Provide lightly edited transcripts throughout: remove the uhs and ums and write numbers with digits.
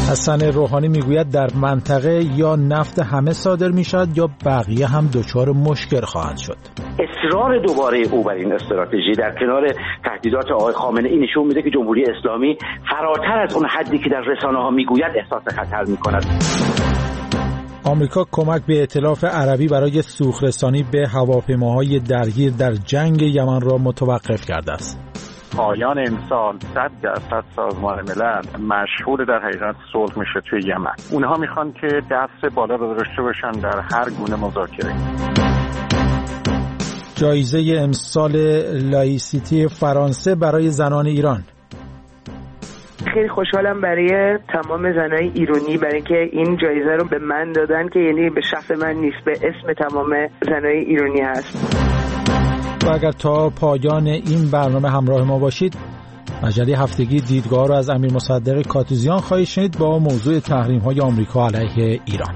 حسن روحانی میگوید در منطقه یا نفت همه صادر میشد یا بقیه هم دچار مشکل خواهند شد. اصرار دوباره او بر این استراتژی در کنار تهدیدات آقای خامنه ای نشون میده که جمهوری اسلامی فراتر از اون حدی که در رسانه‌ها میگوید احساس خطر میکند. آمریکا کمک به ائتلاف عربی برای سوخرسانی به هواپیماهای درگیر در جنگ یمن را متوقف کرده است. پایان امسال 100% سازمان ملل مشغول در حقیقت صلح میشه توی یمن. اونها میخوان که دست بالا رو داشته باشن در هر گونه مذاکره. جایزه امسال لایسیتی فرانسه برای زنان ایران. خیلی خوشحالم برای تمام زنای ایرانی، برای اینکه این جایزه رو به من دادن که یعنی به شخص من نیست، به اسم تمام زنای ایرانی هست. و اگر تا پایان این برنامه همراه ما باشید، مجله هفتگی دیدگاه رو از امیر مصدق کاتوزیان خواهید شنید با موضوع تحریم‌های آمریکا علیه ایران.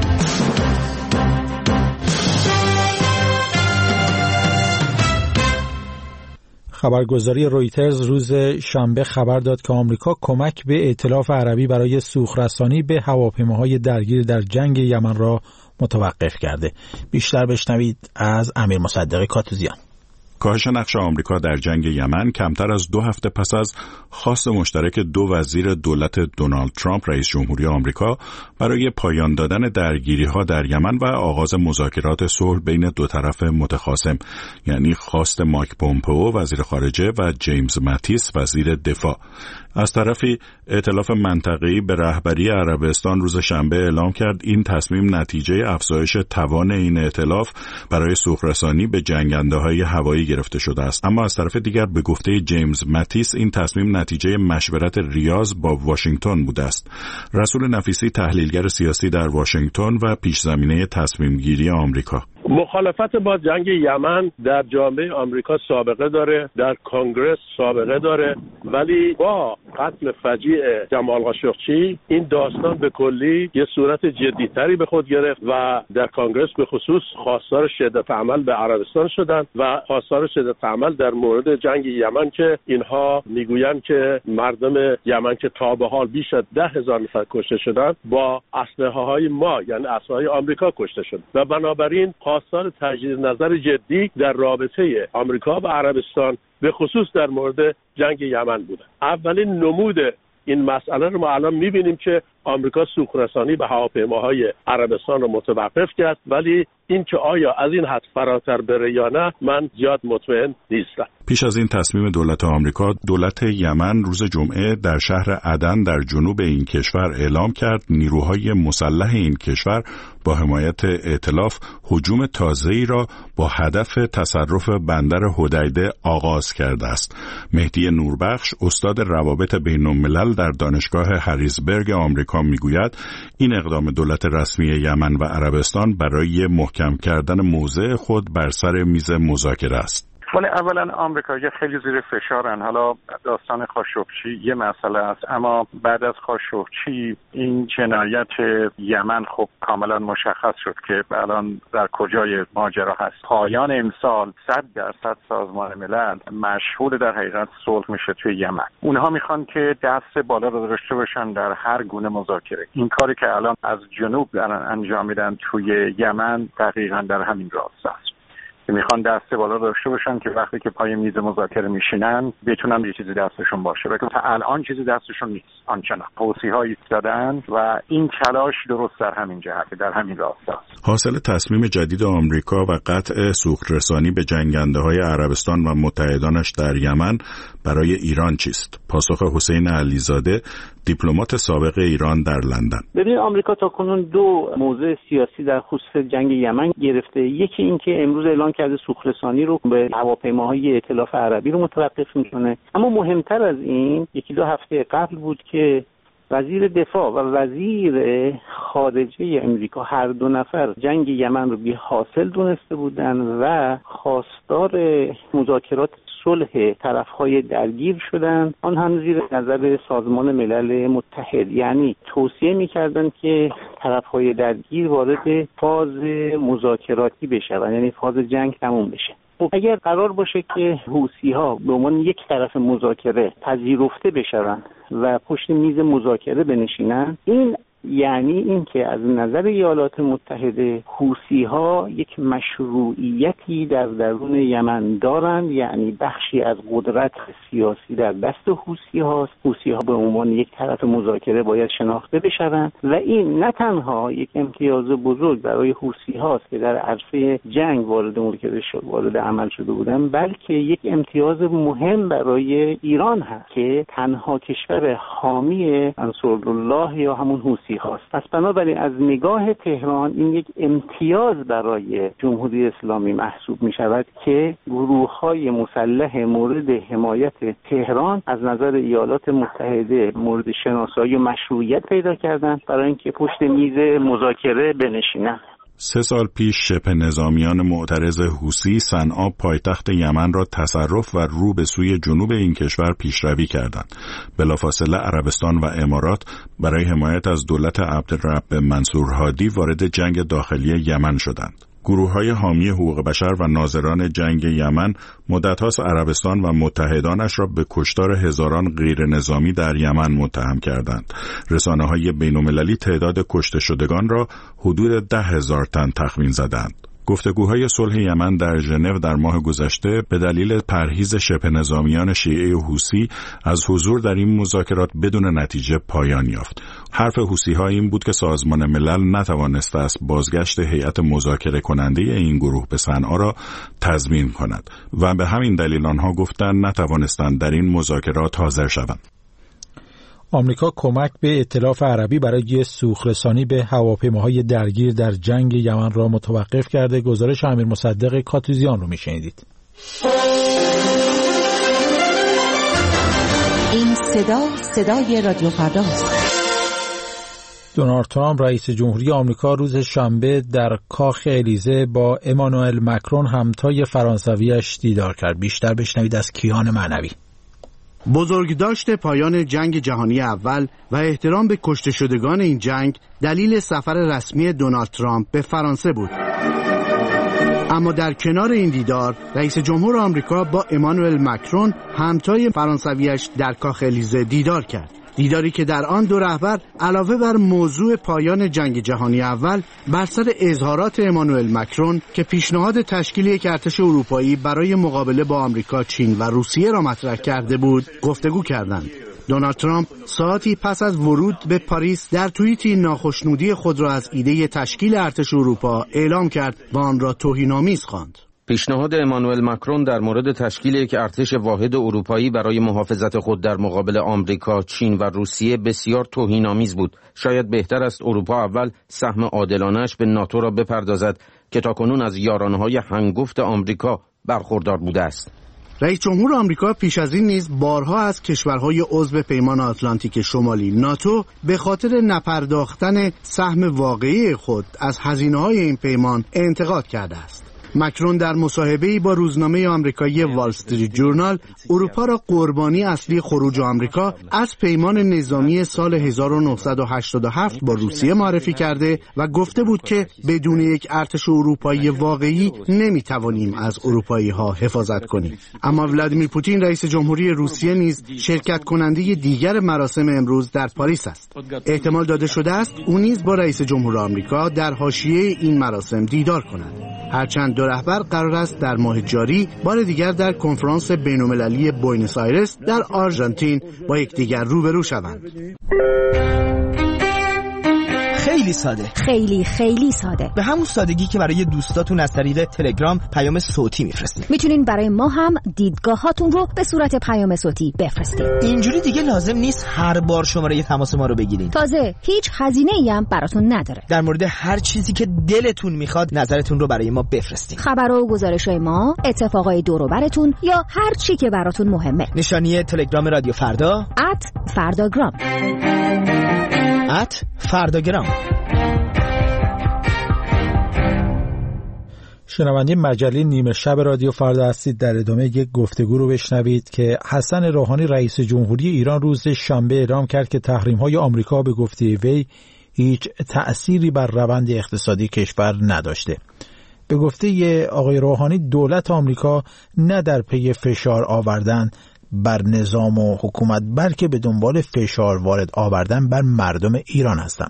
خبرگزاری رویترز روز شنبه خبر داد که آمریکا کمک به ائتلاف عربی برای سوخرسانی به هواپیماهای درگیر در جنگ یمن را متوقف کرده. بیشتر بشنوید از امیر مصدق کاتوزیان. کاهش نقش آمریکا در جنگ یمن کمتر از 2 هفته پس از خواست مشترک 2 وزیر دولت دونالد ترامپ رئیس جمهوری آمریکا برای پایان دادن درگیری‌ها در یمن و آغاز مذاکرات صلح بین دو طرف متخاصم، یعنی خواست مایک پومپئو وزیر خارجه و جیمز ماتیس وزیر دفاع. از طرفی ائتلاف منطقه‌ای به رهبری عربستان روز شنبه اعلام کرد این تصمیم نتیجه افزایش توان این ائتلاف برای سوخرسانی به جنگنده‌های هوایی گرفته شده است. اما از طرف دیگر به گفته جیمز ماتیس این تصمیم نتیجه مشورت ریاض با واشنگتن بوده است. رسول نفیسی تحلیلگر سیاسی در واشنگتن و پیش‌زمینه تصمیم گیری آمریکا: مخالفت با جنگ یمن در جامعه آمریکا سابقه داره، در کنگرس سابقه داره، ولی با قتل فجیع جمال خاشقچی این داستان به کلی یه صورت جدیتری به خود گرفت و در کنگرس به خصوص خواستار شدت عمل به عربستان شدن و خواستار شدت عمل در مورد جنگ یمن که اینها میگویند که مردم یمن که تا به حال بیش از 10,000 نفر کشته شدن با اسلحه‌های ما یعنی اسلحه‌های آمریکا کشته شدن و بنابراین خواستار تجدید نظر جدی در رابطه آمریکا و عربستان به خصوص در مورد جنگ یمن بوده. اولین نمود این مسئله رو ما الان می‌بینیم که آمریکا سوخرسانی به هواپیماهای عربستان رو متوقف کرد، ولی این که آیا از این حد فراتر بره یا نه من زیاد مطمئن نیستم. پیش از این تصمیم دولت آمریکا، دولت یمن روز جمعه در شهر عدن در جنوب این کشور اعلام کرد نیروهای مسلح این کشور با حمایت ائتلاف هجوم تازه‌ای را با هدف تصرف بندر حدیده آغاز کرده است. مهدی نوربخش استاد روابط بین‌الملل در دانشگاه هریزبرگ آمریکا میگوید این اقدام دولت رسمی یمن و عربستان برای محکم کردن موضع خود بر سر میز مذاکره است. ولی اولا آمریکایی‌ها خیلی زیر فشارن. حالا داستان خاشقچی یه مسئله است، اما بعد از خاشقچی این جنایت یمن خب کاملا مشخص شد که الان در کجای ماجرا هست. پایان امسال 100% سازمان ملل مشغول در حقیقت صلح میشه توی یمن. اونها میخوان که دست بالا رو داشته باشن در هر گونه مذاکره. این کاری که الان از جنوب دارن انجام میدن توی یمن دقیقاً در همین راسته است. میخوان دست بالا داشته باشن که وقتی که پای میز مذاکره میشینن بتونن یه چیزی دستشون باشه. ولی تا الان چیزی دستشون نیست آنچنان. حوثی‌ها ایستادن و این تلاش درست در همین جهت، در همین راسته است. حاصل تصمیم جدید آمریکا و قطع سوخرسانی به جنگنده‌های عربستان و متحدانش در یمن برای ایران چیست؟ پاسخ حسین علیزاده، دیپلمات سابق ایران در لندن: ببین آمریکا تاکنون 2 موضع سیاسی در خصوص جنگ یمن گرفته. یکی این که امروز اعلام کرده سوخرسانی رو به هواپیماهای ائتلاف عربی رو متوقف میکنه، اما مهمتر از این 1-2 هفته قبل بود که وزیر دفاع و وزیر خارجه امریکا هر 2 نفر جنگ یمن رو بی حاصل دونسته بودن و خواستار مذاکرات صلح طرفهای درگیر شدند، آن هم زیر نظر سازمان ملل متحد. یعنی توصیه می‌کردند که طرفهای درگیر وارد فاز مذاکراتی بشوند، یعنی فاز جنگ تموم بشه. خب اگر قرار باشه که حوثی‌ها به عنوان یک طرف مذاکره پذیرفته بشوند و پشت میز مذاکره بنشینن، این یعنی این که از نظر ایالات متحده حوثی‌ها یک مشروعیتی در درون یمن دارند، یعنی بخشی از قدرت سیاسی در دست حوثی‌هاست. حوثی‌ها به عنوان یک طرف مذاکره باید شناخته بشوند و این نه تنها یک امتیاز بزرگ برای حوثی‌هاست که در عرصه جنگ وارد عمل شده بودند، بلکه یک امتیاز مهم برای ایران هست که تنها کشور حامی انصارالله یا همون حوثی هاست. پس بنابراین از نگاه تهران این یک امتیاز برای جمهوری اسلامی محسوب می شود که گروه‌های مسلح مورد حمایت تهران از نظر ایالات متحده مورد شناسایی و مشروعیت پیدا کردند برای اینکه پشت میز مذاکره بنشینند. 3 سال پیش شبه نظامیان معترض حوثی صنعا پایتخت یمن را تصرف و رو به سوی جنوب این کشور پیشروی کردند. بلافاصله عربستان و امارات برای حمایت از دولت عبدالرب منصور هادی وارد جنگ داخلی یمن شدند. گروه‌های حامی حقوق بشر و ناظران جنگ یمن مدت‌هاست عربستان و متحدانش را به کشتار هزاران غیر نظامی در یمن متهم کردند. رسانه‌های بین‌المللی تعداد کشته شدگان را حدود 10,000 تن تخمین زدند. گفتگوهای صلح یمن در ژنو در ماه گذشته به دلیل پرهیز شبه نظامیان شیعه حوثی از حضور در این مذاکرات بدون نتیجه پایان یافت. حرف حوثی‌ها این بود که سازمان ملل نتوانسته است بازگشت هیئت مذاکره کننده این گروه به صنعا را تضمین کند و به همین دلیل آنها گفتند نتوانستند در این مذاکرات حاضر شوند. آمریکا کمک به ائتلاف عربی برای سوخرسانی به هواپیماهای درگیر در جنگ یمن را متوقف کرده. گزارش امیر مصدق کاتوزیان رو میشنیدید. این صدای رادیو فرداست. دونالد ترامپ رئیس جمهوری آمریکا روز شنبه در کاخ الیزه با امانوئل مکرون همتای فرانسویش دیدار کرد. بیشتر بشنوید از کیان معنوی. بزرگداشت پایان جنگ جهانی اول و احترام به کشته شدگان این جنگ دلیل سفر رسمی دونالد ترامپ به فرانسه بود. اما در کنار این دیدار رئیس جمهور آمریکا با امانوئل مکرون همتای فرانسویش در کاخ الیزه دیدار کرد. دیداری که در آن دو رهبر علاوه بر موضوع پایان جنگ جهانی اول بر سر اظهارات امانوئل مکرون که پیشنهاد تشکیل یک ارتش اروپایی برای مقابله با آمریکا، چین و روسیه را مطرح کرده بود، گفتگو کردند. دونالد ترامپ ساعتی پس از ورود به پاریس در توییتی ناخشنودی خود را از ایده تشکیل ارتش اروپا اعلام کرد و آن را توهین‌آمیز خواند. پیشنهاد امانوئل مکرون در مورد تشکیل یک ارتش واحد اروپایی برای محافظت خود در مقابل آمریکا، چین و روسیه بسیار توهین‌آمیز بود. شاید بهتر است اروپا اول سهم عادلانه‌اش به ناتو را بپردازد که تاکنون از یارانه‌های هنگفت آمریکا برخوردار بوده است. رئیس جمهور آمریکا پیش از این نیز بارها از کشورهای عضو پیمان آتلانتیک شمالی ناتو به خاطر نپرداختن سهم واقعی خود از هزینه‌های این پیمان انتقاد کرده است. مکرون در مصاحبه‌ای با روزنامه آمریکایی وال استریت جورنال اروپا را قربانی اصلی خروج آمریکا از پیمان نظامی سال 1987 با روسیه معرفی کرده و گفته بود که بدون یک ارتش اروپایی واقعی نمیتوانیم از اروپایی‌ها حفاظت کنیم. اما ولادیمیر پوتین رئیس جمهوری روسیه نیز شرکت کننده دیگر مراسم امروز در پاریس است. احتمال داده شده است او نیز با رئیس جمهور آمریکا در حاشیه این مراسم دیدار کند. هرچند دو رهبر قرار است در ماه جاری بار دیگر در کنفرانس بین‌المللی بوئنوس آیرس در آرژانتین با یکدیگر روبرو شوند. خیلی ساده، خیلی ساده، به همون سادگی که برای دوستاتون از طریق تلگرام پیام صوتی میفرستید. میتونین برای ما هم دیدگاهاتون رو به صورت پیام صوتی بفرستید. اینجوری دیگه لازم نیست هر بار شماره تماس ما رو بگیرید. تازه هیچ هزینه‌ای هم براتون نداره. در مورد هر چیزی که دلتون میخواد نظرتون رو برای ما بفرستید. خبر و گزارش‌های ما، اتفاقای دور و براتون یا هر چی که براتون مهمه. نشانی تلگرام رادیو فردا @فرداگرام. فرداگرام. شنونده مجله نیمه شب رادیو فردا هستید. در ادامه یک گفتگو رو بشنوید که حسن روحانی رئیس جمهوری ایران روز شنبه اعلام کرد که تحریم‌های آمریکا به گفته وی هیچ تأثیری بر روند اقتصادی کشور نداشته. به گفته آقای روحانی دولت آمریکا نه در پی فشار آوردن بر نظام و حکومت، بلکه به دنبال فشار وارد آوردن بر مردم ایران هستند.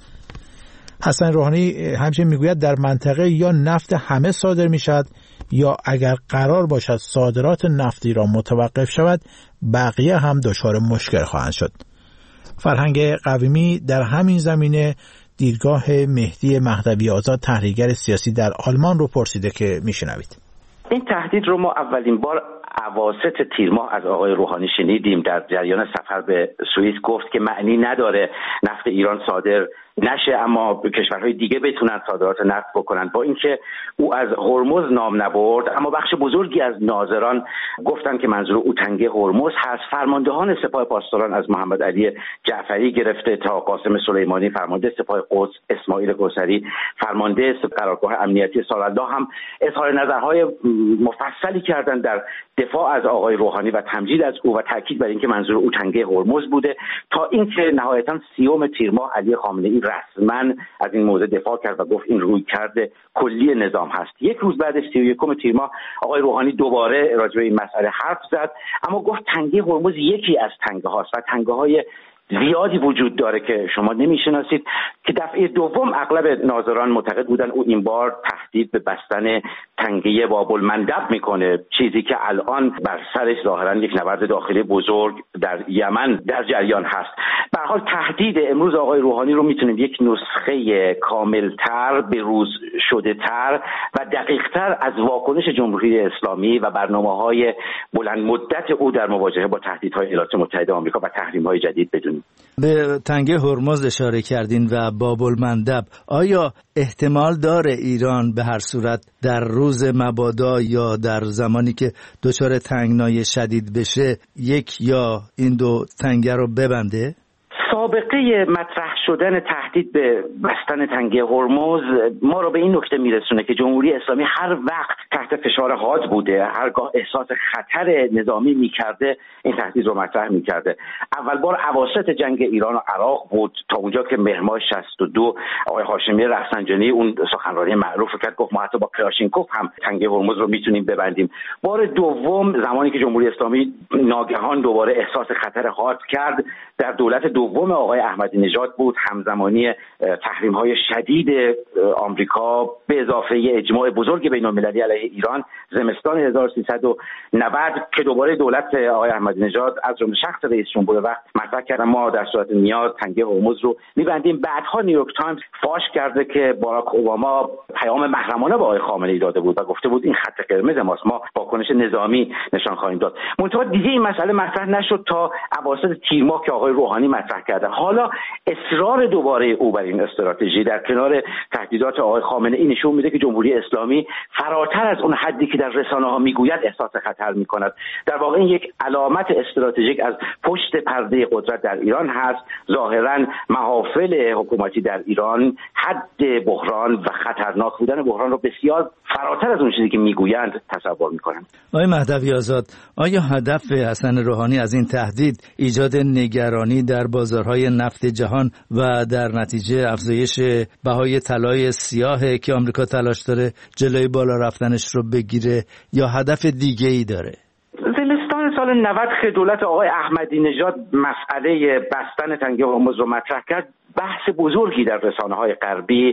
حسن روحانی همچنین میگوید در منطقه یا نفت همه صادر می شود یا اگر قرار باشد صادرات نفت ایران متوقف شود بقیه هم دچار مشکل خواهند شد. فرهنگ قویمی در همین زمینه دیدگاه مهدی مهدوی آزاد تحلیلگر سیاسی در آلمان رو پرسیده که میشنوید. این تهدید رو ما اولین بار اواسط تیر ماه از آقای روحانی شنیدیم. در جریان سفر به سوئیس گفت که معنی نداره نفت ایران صادر نشه اما کشورهای دیگه بتونن صادرات نفت بکنن. با اینکه او از هرمز نام نبرد اما بخش بزرگی از ناظران گفتن که منظور او تنگه هرمز هست. فرماندهان سپاه پاسداران از محمد علی جعفری گرفته تا قاسم سلیمانی فرمانده سپاه قدس، اسماعیل کوثری فرمانده قرارگاه امنیتی سالالله هم اظهار نظرهای مفصلی کردند در دفاع از آقای روحانی و تمجید از او و تاکید بر اینکه منظور او تنگه هرمز بوده، تا اینکه نهایتاً 30 تیر ماه علی خامنه‌ای رسما از این موضوع دفاع کرد و گفت این رویکرد کلی نظام هست. یک روز بعد 31 تیر ماه آقای روحانی دوباره راجع به این مسئله حرف زد اما گفت تنگه هرمز یکی از تنگه هاست و تنگه های زیادی وجود داره که شما نمیشناسید، که دفعه دوم اغلب ناظران معتقد بودن او این بار تهدید به بستن تنگه باب المندب میکنه، چیزی که الان بر سرش ظاهرا یک نبرد داخلی بزرگ در یمن در جریان هست. به هر حال تهدید امروز آقای روحانی رو میتونیم یک نسخه کاملتر، بروز شده تر و دقیق تر از واکنش جمهوری اسلامی و برنامه‌های بلند مدت او در مواجهه با تهدیدهای ایالات متحده آمریکا و تحریم‌های جدید بدونیم. به تنگه هرمز اشاره کردین و باب المندب. آیا احتمال داره ایران به هر صورت در روز مبادا یا در زمانی که دچار تنگنای شدید بشه یک یا این دو تنگه رو ببنده؟ سابقه مطرح شدن تهدید به بستن تنگه هرمز ما رو به این نکته میرسونه که جمهوری اسلامی هر وقت تحت فشار حاد بوده، هرگاه احساس خطر نظامی میکرده این تهدید رو مطرح میکرده. اول بار اواسط جنگ ایران و عراق بود، تا اونجا که مهر ماه 62 آقای هاشمی رفسنجانی اون سخنرانی معروف رو کرد، گفت ما حتی با کلاشینکوف هم تنگه هرمز رو میتونیم ببندیم. بار دوم زمانی که جمهوری اسلامی ناگهان دوباره احساس خطر حاد کرد در دولت دوم آقای احمدی نژاد بود، همزمانی تحریم‌های شدید آمریکا به اضافه اجماع بزرگ بین‌المللی علیه ایران زمستان 1390 که دوباره دولت آقای احمدی نژاد از جمله شخص رئیس جمهور وقت مطرح کرد ما در صورت نیاز تنگه هرمز رو می‌بندیم. بعدها نیویورک تایمز فاش کرده که باراک اوباما پیام محرمانه به آقای خامنه‌ای داده بود و گفته بود این خط قرمز ماست، ما واکنش نظامی نشان خواهیم داد. منتها دیگه این مسئله مطرح نشد تا اواسط تیر ماه که آقای روحانی مطرح کرده. حالا اصرار دوباره او بر این استراتژی در کنار تهدیدات آقای خامنه‌ای نشون میده که جمهوری اسلامی فراتر از اون حدی که در رسانه‌ها میگوید احساس خطر میکند. در واقع این یک علامت استراتژیک از پشت پرده قدرت در ایران هست. ظاهراً محافل حکومتی در ایران حد بحران و خطرناک بودن بحران رو بسیار فراتر از اون چیزی که میگویند تصور میکنند. آقای مهدوی آزاد، آیا هدف حسن روحانی از این تهدید ایجاد نگرانی در بازارهای نفت جهان و در نتیجه افزایش بهای طلای سیاهه که آمریکا تلاش داره جلوی بالا رفتنش رو بگیره یا هدف دیگه‌ای داره؟ زمستان سال 90 که دولت آقای احمدی نژاد مسئله بستن تنگه هرمز رو مطرح کرد، بحث بزرگی در رسانه‌های غربی،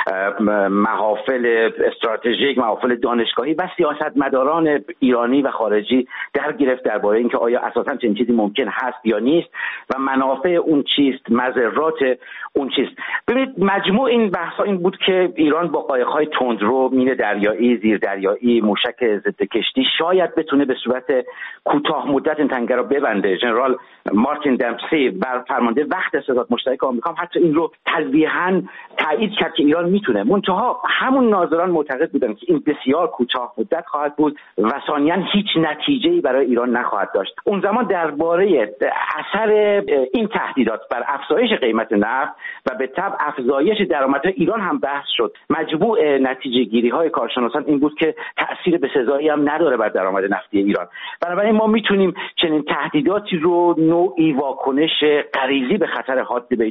محافل استراتژیک، محافل دانشگاهی و سیاستمداران ایرانی و خارجی در گرفت درباره اینکه آیا اساساً چنین چیزی ممکن هست یا نیست و منافع اون چیست، مضرات اون چیست. ببینید مجموع این بحث‌ها این بود که ایران با قایق‌های تندرو، مین دریایی، زیردریایی، موشک ضد کشتی شاید بتونه به صورت کوتاه مدت این تنگه رو ببنده. ژنرال مارتین دمپسی بر فرمانده وقت ستاد مشترک آمریکا حتی این رو تلویحاً تایید کرد که ایران میتونه. منتها همون ناظران معتقد بودن که این بسیار کوتاه مدت خواهد بود و ثانیاً هیچ نتیجه‌ای برای ایران نخواهد داشت. اون زمان درباره اثر این تهدیدات بر افزایش قیمت نفت و به تبع افزایش درآمدهای ایران هم بحث شد. مجموع نتیجه‌گیری‌های کارشناسان این بود که تأثیر بسزایی هم نداره بر درآمد نفتی ایران. بنابراین ما میتونیم چنین تهدیداتی رو نوعی واکنش غریزی به خطر حاد بین‌المللی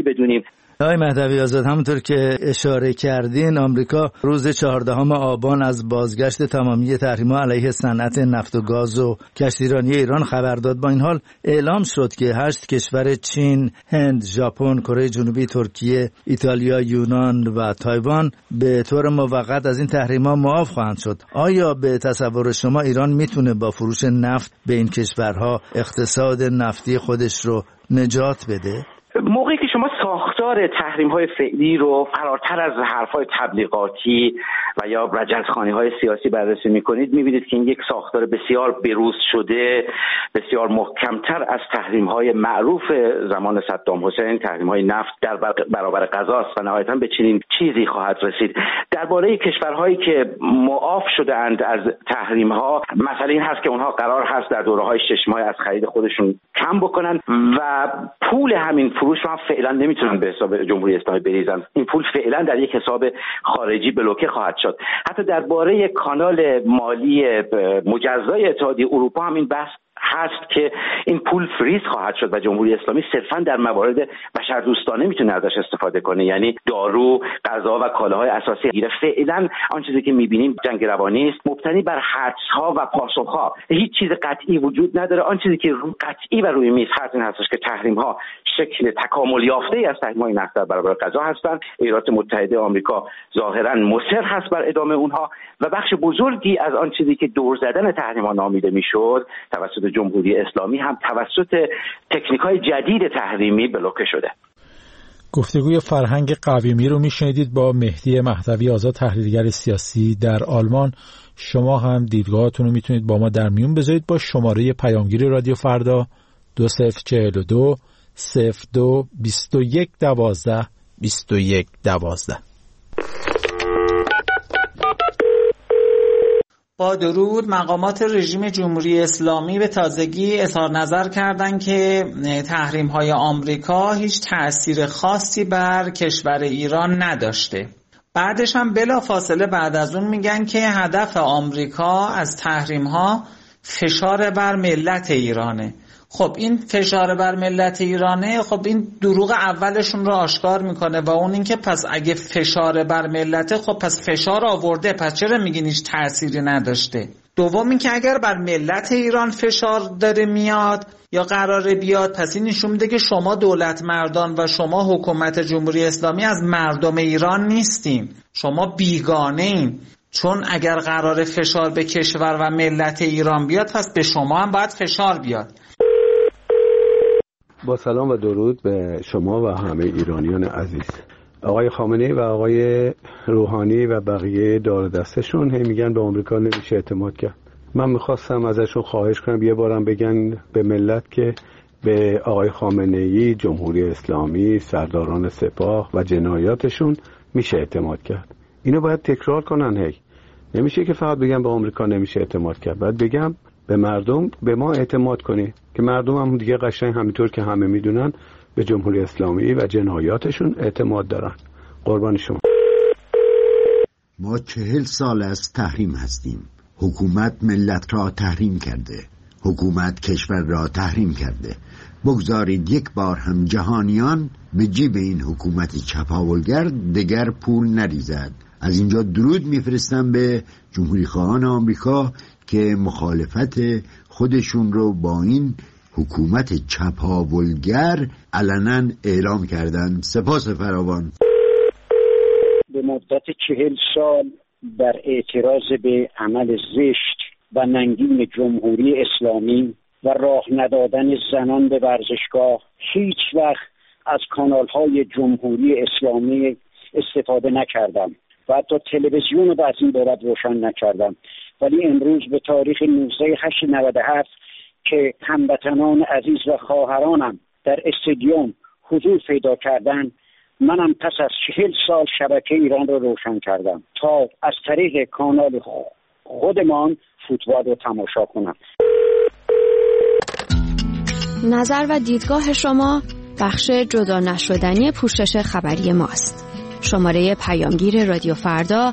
بدونیم. آقای مهدوی آزاد، همونطور که اشاره کردین، آمریکا روز 14 آبان از بازگشت تمامی تحریم‌ها علیه صنعت نفت و گاز و کشتیرانی ایران خبر داد. با این حال اعلام شد که 8 کشور چین، هند، ژاپن، کره جنوبی، ترکیه، ایتالیا، یونان و تایوان به طور موقت از این تحریم‌ها معاف خواهند شد. آیا به تصور شما ایران میتونه با فروش نفت به این کشورها اقتصاد نفتی خودش رو نجات بده؟ موقعی که شما ساختار تحریم‌های فعلی رو فراتر از حرف‌های تبلیغاتی و یا رجزخوانی‌های سیاسی بررسی می‌کنید، می‌بینید که این یک ساختار بسیار بروز شده، بسیار محکم‌تر از تحریم‌های معروف زمان صدام حسین، تحریم‌های نفت در برابر غذا است و نهایتاً به چنین چیزی خواهد رسید. درباره کشورهایی که معاف شده‌اند از تحریم‌ها، مسئله این هست که اونها قرار هست در دوره‌های 6 ماه از خرید خودشون کم بکنن و پول همین فروش رو هم فعلا نمیتونن به حساب جمهوری اسلامی بریزن. این پول فعلا در یک حساب خارجی بلوکه خواهد شد. حتی درباره کانال مالی مجزای اتحادیه اروپا هم این بحث هست که این پول فریز خواهد شد و جمهوری اسلامی صرفا در موارد بشردوستانه میتونه ازش استفاده کنه، یعنی دارو، غذا و کالاهای اساسی گیره. فعلا آن چیزی که میبینیم جنگ روانی است، مبتنی بر حدس‌ها و پاسخ‌ها. هیچ چیز قطعی وجود نداره. آن چیزی که قطعی و روی میز هست این هستش که تحریم‌ها شکل تکامل یافته‌ای از تحریم‌های نفت در برابر غذا هستند. ایالات متحده آمریکا ظاهراً مصر هست بر ادامه اونها و بخش بزرگی از آن چیزی که دور زدن تحریم‌ها نامیده میشد توسط جمهوری اسلامی هم توسط تکنیک‌های جدید تحریمی بلوکه شده. گفتگوی فرهنگ قویمی رو میشنیدید با مهدی مهدوی آزاد، تحلیلگر سیاسی در آلمان. شما هم دیدگاهاتون رو میتونید با ما در میون بذارید با شماره پیامگیر رادیو فردا 2042 02 21 12 21 12. با درود. مقامات رژیم جمهوری اسلامی به تازگی اظهار نظر کردند که تحریم‌های آمریکا هیچ تأثیر خاصی بر کشور ایران نداشته. بعدش هم بلافاصله بعد از اون میگن که هدف آمریکا از تحریم‌ها فشار بر ملت ایرانه. خب این فشار بر ملت ایرانه، خب این دروغ اولشون رو آشکار میکنه و اون اینکه پس اگه فشار بر ملت، خب پس فشار آورده، پس چرا میگین هیچ تأثیری نداشته؟ دوم اینکه اگر بر ملت ایران فشار داره میاد یا قراره بیاد، پس این نشون میده که شما دولت مردان و شما حکومت جمهوری اسلامی از مردم ایران نیستین، شما بیگانه این. چون اگر قراره فشار به کشور و ملت ایران بیاد، پس به شما هم باید فشار بیاد. با سلام و درود به شما و همه ایرانیان عزیز. آقای خامنه‌ای و آقای روحانی و بقیه دار دستشون میگن به آمریکا نمیشه اعتماد کرد. من میخواستم ازشون خواهش کنم یه بارم بگن به ملت که به آقای خامنه‌ای، جمهوری اسلامی، سرداران سپاه و جنایاتشون میشه اعتماد کرد. اینو باید تکرار کنن. نمیشه که فقط بگم به آمریکا نمیشه اعتماد کرد، باید بگم به مردم به ما اعتماد کنی که مردم هم دیگه قشنگ همینطور که همه میدونن به جمهوری اسلامی و جنایاتشون اعتماد دارن. قربان شما. ما 40 سال از تحریم هستیم. حکومت ملت را تحریم کرده، حکومت کشور را تحریم کرده. بگذارید یک بار هم جهانیان به جیب این حکومت چپاولگر دگر پول نریزد. از اینجا درود میفرستم به جمهوری خواهان آمریکا که مخالفت خودشون رو با این حکومت چپاولگر علنا اعلام کردن. سپاس فراوان. به مدت 40 سال در اعتراض به عمل زشت و ننگین جمهوری اسلامی و راه ندادن زنان به ورزشگاه هیچ وقت از کانال‌های جمهوری اسلامی استفاده نکردم و حتی تلویزیون رو از این بابت روشن نکردم. ولی امروز به تاریخ 19/8/97 که هموطنان عزیز و خواهرانم در استادیوم حضور پیدا کردن، منم پس از 40 سال شبکه ایران رو روشن کردم تا از طریق کانال خودمان فوتبال رو تماشا کنم. نظر و دیدگاه شما بخش جدا نشدنی پوشش خبری ماست. شماره پیامگیر رادیو فردا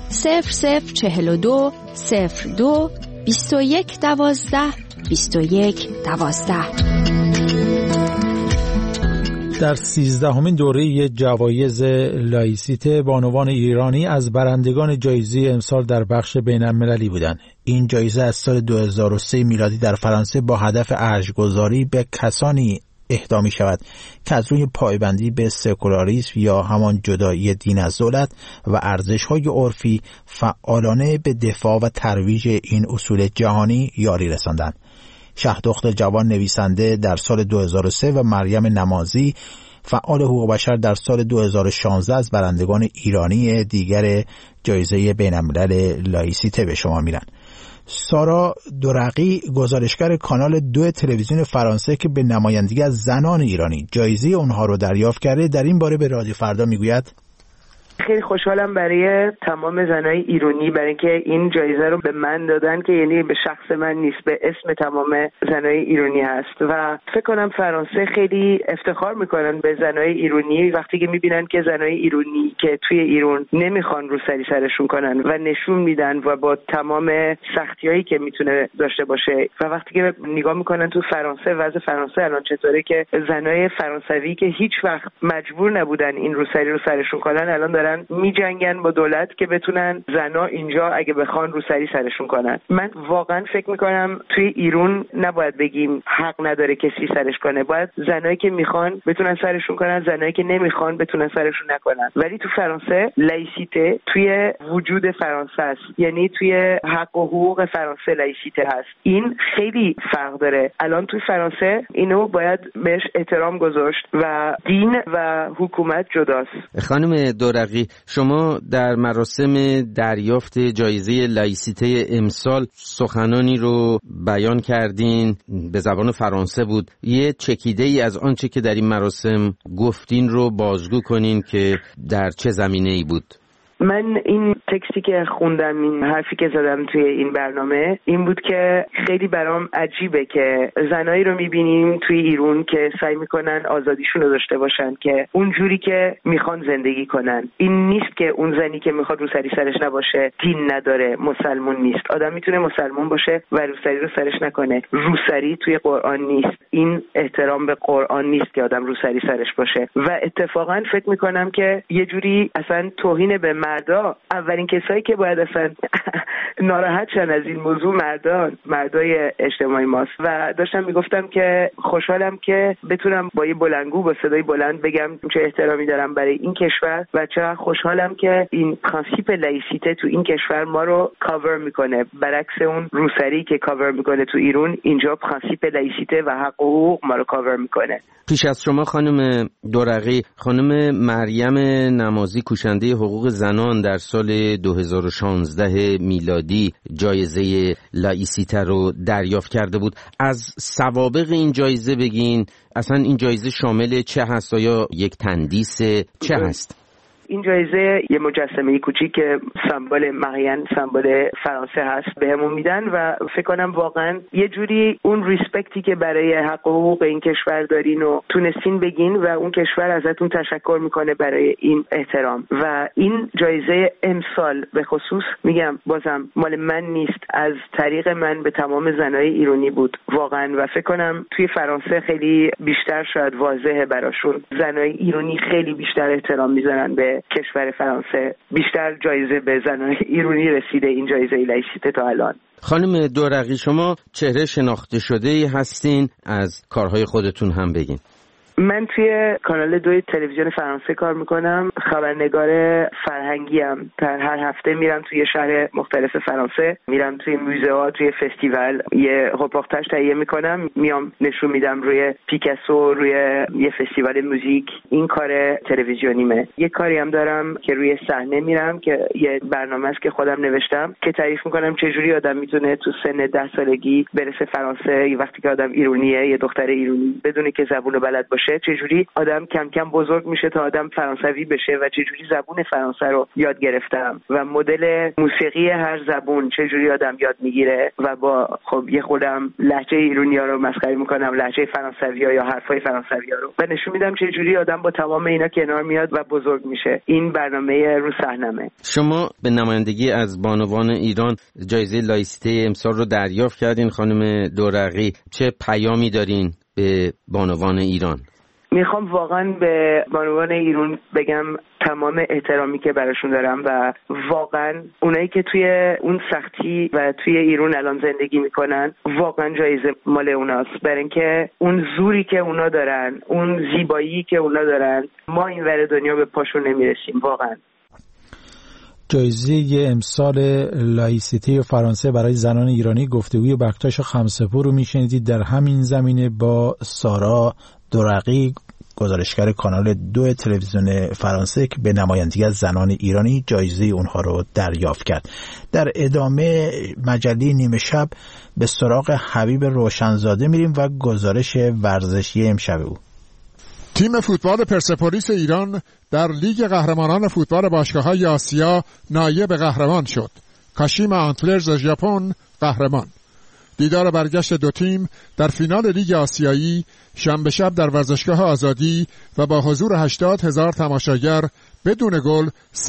0042 02 21 12 21 12. در 13مین دوره جوایز لایسیته بانوان ایرانی از برندگان جایزه امسال در بخش بین‌المللی بودند. این جایزه از سال 2003 میلادی در فرانسه با هدف ارج‌گذاری به کسانی اهدا می شود که از روی پایبندی به سکولاریسم یا همان جدایی دین از دولت و ارزش‌های عرفی فعالانه به دفاع و ترویج این اصول جهانی یاری رساندند. شهردختر جوان نویسنده در سال 2003 و مریم نمازی فعال حقوق بشر در سال 2016 از برندگان ایرانی دیگر جایزه بین‌الملل لایسیته به شما میرن. سارا دورقی گزارشگر کانال 2 تلویزیون فرانسه که به نمایندگی از زنان ایرانی جایزه اونها رو دریافت کرده در این باره به رادیو فردا میگوید: خیلی خوشحالم برای تمام زنای ایرانی، برای اینکه این جایزه رو به من دادن که یعنی به شخص من نیست، به اسم تمام زنای ایرانی هست و فکر کنم فرانسه خیلی افتخار میکنن به زنای ایرانی وقتی که میبینن که زنای ایرانی که توی ایران نمیخوان رو سرشون کنن و نشون میدن و با تمام سختیایی که میتونه داشته باشه و وقتی که نگاه میکنن تو فرانسه، وضع فرانسه الان چطوره که زنای فرانسوی که هیچ وقت مجبور نبودن این رو سرشون کنن الان دارن میجنگن با دولت که بتونن زنا اینجا اگه بخوان روسری سرشون کنن. من واقعا فکر میکنم توی ایران نباید بگیم حق نداره کسی سرش کنه، باید زنایی که میخوان بتونن سرشون کنن، زنایی که نمیخوان بتونن سرشون نکنن. ولی تو فرانسه لایسیته توی وجود فرانسه است، یعنی توی حق و حقوق فرانسه لایسیته هست. این خیلی فرق داره. الان توی فرانسه اینو باید بهش احترام گذاشت و دین و حکومت جداست. خانم دورقی، شما در مراسم دریافت جایزه لایسیته امسال سخنانی رو بیان کردین، به زبان فرانسه بود. یه چکیده ای از آنچه که در این مراسم گفتین رو بازگو کنین که در چه زمینه‌ای بود. من این تکستی که خوندم، این حرفی که زدم توی این برنامه این بود که خیلی برام عجیبه که زنایی رو میبینیم توی ایران که سعی میکنن آزادیشون رو داشته باشن که اونجوری که میخوان زندگی کنن. این نیست که اون زنی که میخواد روسری سرش نباشه دین نداره، مسلمون نیست. آدم میتونه مسلمون باشه و روسری رو سرش نکنه. روسری توی قرآن نیست. این احترام به قرآن نیست که آدم روسری سرش باشه و اتفاقا فکر میکنم که یه جوری اصلا توهین به مردا. اولین کسایی که باید اصلا ناراحت شن از این موضوع مردای اجتماعی ماست و داشتم میگفتم که خوشحالم که بتونم با یه بلندگو با صدای بلند بگم چه احترامی دارم برای این کشور و چه خوشحالم که این پرینسیپ لایسیته تو این کشور ما رو کاور میکنه، برعکس اون روسری که کاور میکنه تو ایران. اینجا پرینسیپ لایسیته و حق و حقوق ما رو کاور میکنه. پیش از شما خانم دورقی، خانم مریم نمازی کوشنده حقوق زنان در سال 2016 میلادی جایزه لایسیته رو دریافت کرده بود. از سوابق این جایزه بگین، اصلا این جایزه شامل چه هست؟ آیا یک تندیس چه هست؟ این جایزه یه مجسمه کوچیک که سمبل مریان، سمبل فرانسه هست بهمون میدن و فکر کنم واقعا یه جوری اون ریسپکتی که برای حق و حقوق این کشور دارین و تونستین بگین و اون کشور ازتون تشکر میکنه برای این احترام. و این جایزه امسال به خصوص میگم بازم مال من نیست، از طریق من به تمام زنای ایرانی بود واقعا و فکر کنم توی فرانسه خیلی بیشتر شاید واضحه براشون. زنای ایرانی خیلی بیشتر احترام میذارن به کشور فرانسه، بیشتر جایزه به زنان ایرانی رسیده این جایزه لایسیته تا الان. خانم دورقی، شما چهره شناخته شده هستین، از کارهای خودتون هم بگین. من توی کانال 2 تلویزیون فرانسه کار میکنم، خبرنگار فرهنگی ام. هر هفته میرم توی شهر مختلف فرانسه، میرم توی موزه ها، توی فستیوال یه رپورتاژ تهیه میکنم، میام نشون میدم روی پیکاسو، روی یه فستیوال موزیک. این کار تلویزیونیمه. یه کاری هم دارم که روی صحنه میرم که یه برنامه است که خودم نوشتم که تعریف میکنم چه جوری آدم میتونه تو سن 10 سالگی برسه فرانسه، وقتی که آدم ایرانیه، یه دختر ایرانی بدونه که زبون بلد باشه، چجوری آدم کم کم بزرگ میشه تا آدم فرانسوی بشه و چجوری زبون فرانسه رو یاد گرفتم و مدل موسیقی هر زبون چجوری آدم یاد میگیره و با خب یه خودم لهجه ایرانی‌ها رو مسخره میکنم، لهجه فرانسوی‌ها یا حرفای فرانسوی‌ها رو، و نشون میدم چجوری آدم با تمام اینا کنار میاد و بزرگ میشه. این برنامه رو صحنمه. شما به نمایندگی از بانوان ایران جایزه لایسیته امسال رو دریافت کردین. خانم دورقی، چه پیامی دارین به بانوان ایران؟ میخوام واقعا به بانوان ایران بگم تمام احترامی که براشون دارم و واقعا اونایی که توی اون سختی و توی ایران الان زندگی میکنن واقعا جایزه مال اوناست، برای اینکه اون زوری که اونا دارن، اون زیبایی که اونا دارن، ما این ور دنیا به پاشون نمیرسیم واقعا. جایزه امسال لایسیته فرانسه برای زنان ایرانی، گفتگوی بکتاش خمسه‌پور رو میشنیدید. در همین زمینه با سارا دورقی، گزارشگر کانال 2 تلویزیون فرانسه که به نمایندگی از زنان ایرانی جایزه اونها رو دریافت کرد. در ادامه مجله نیمه شب به سراغ حبیب روشنزاده میریم و گزارش ورزشی امشب او. تیم فوتبال پرسپولیس ایران در لیگ قهرمانان فوتبال باشگاه‌های آسیا نایب قهرمان شد. کاشیما آنتلرز ژاپن قهرمان. دیدار برگشت دو تیم در فینال لیگ آسیایی شنبه شب در ورزشگاه آزادی و با حضور 80,000 تماشاگر بدون گل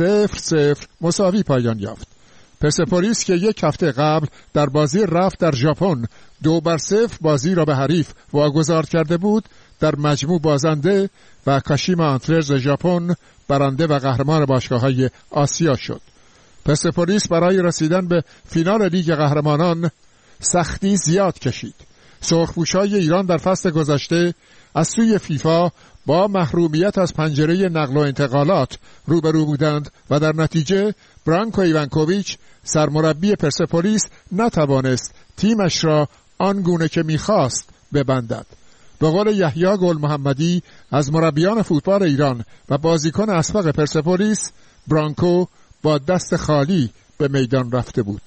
0-0 مساوی پایان یافت. پرسپولیس که یک هفته قبل در بازی رفت در ژاپن 2-0 بازی را به حریف واگذار کرده بود، در مجموع بازنده و کاشیما آنتلرز ژاپن برنده و قهرمان باشگاه‌های آسیا شد. پرسپولیس برای رسیدن به فینال لیگ قهرمانان سختی زیاد کشید. سرخپوشای ایران در فصل گذشته از سوی فیفا با محرومیت از پنجره نقل و انتقالات روبرو بودند و در نتیجه برانکو ایوانکوویچ سرمربی پرسپولیس نتوانست تیمش را آنگونه که می‌خواست ببندد. به قول یحیی گل محمدی از مربیان فوتبال ایران و بازیکن اسبق پرسپولیس، برانکو با دست خالی به میدان رفته بود.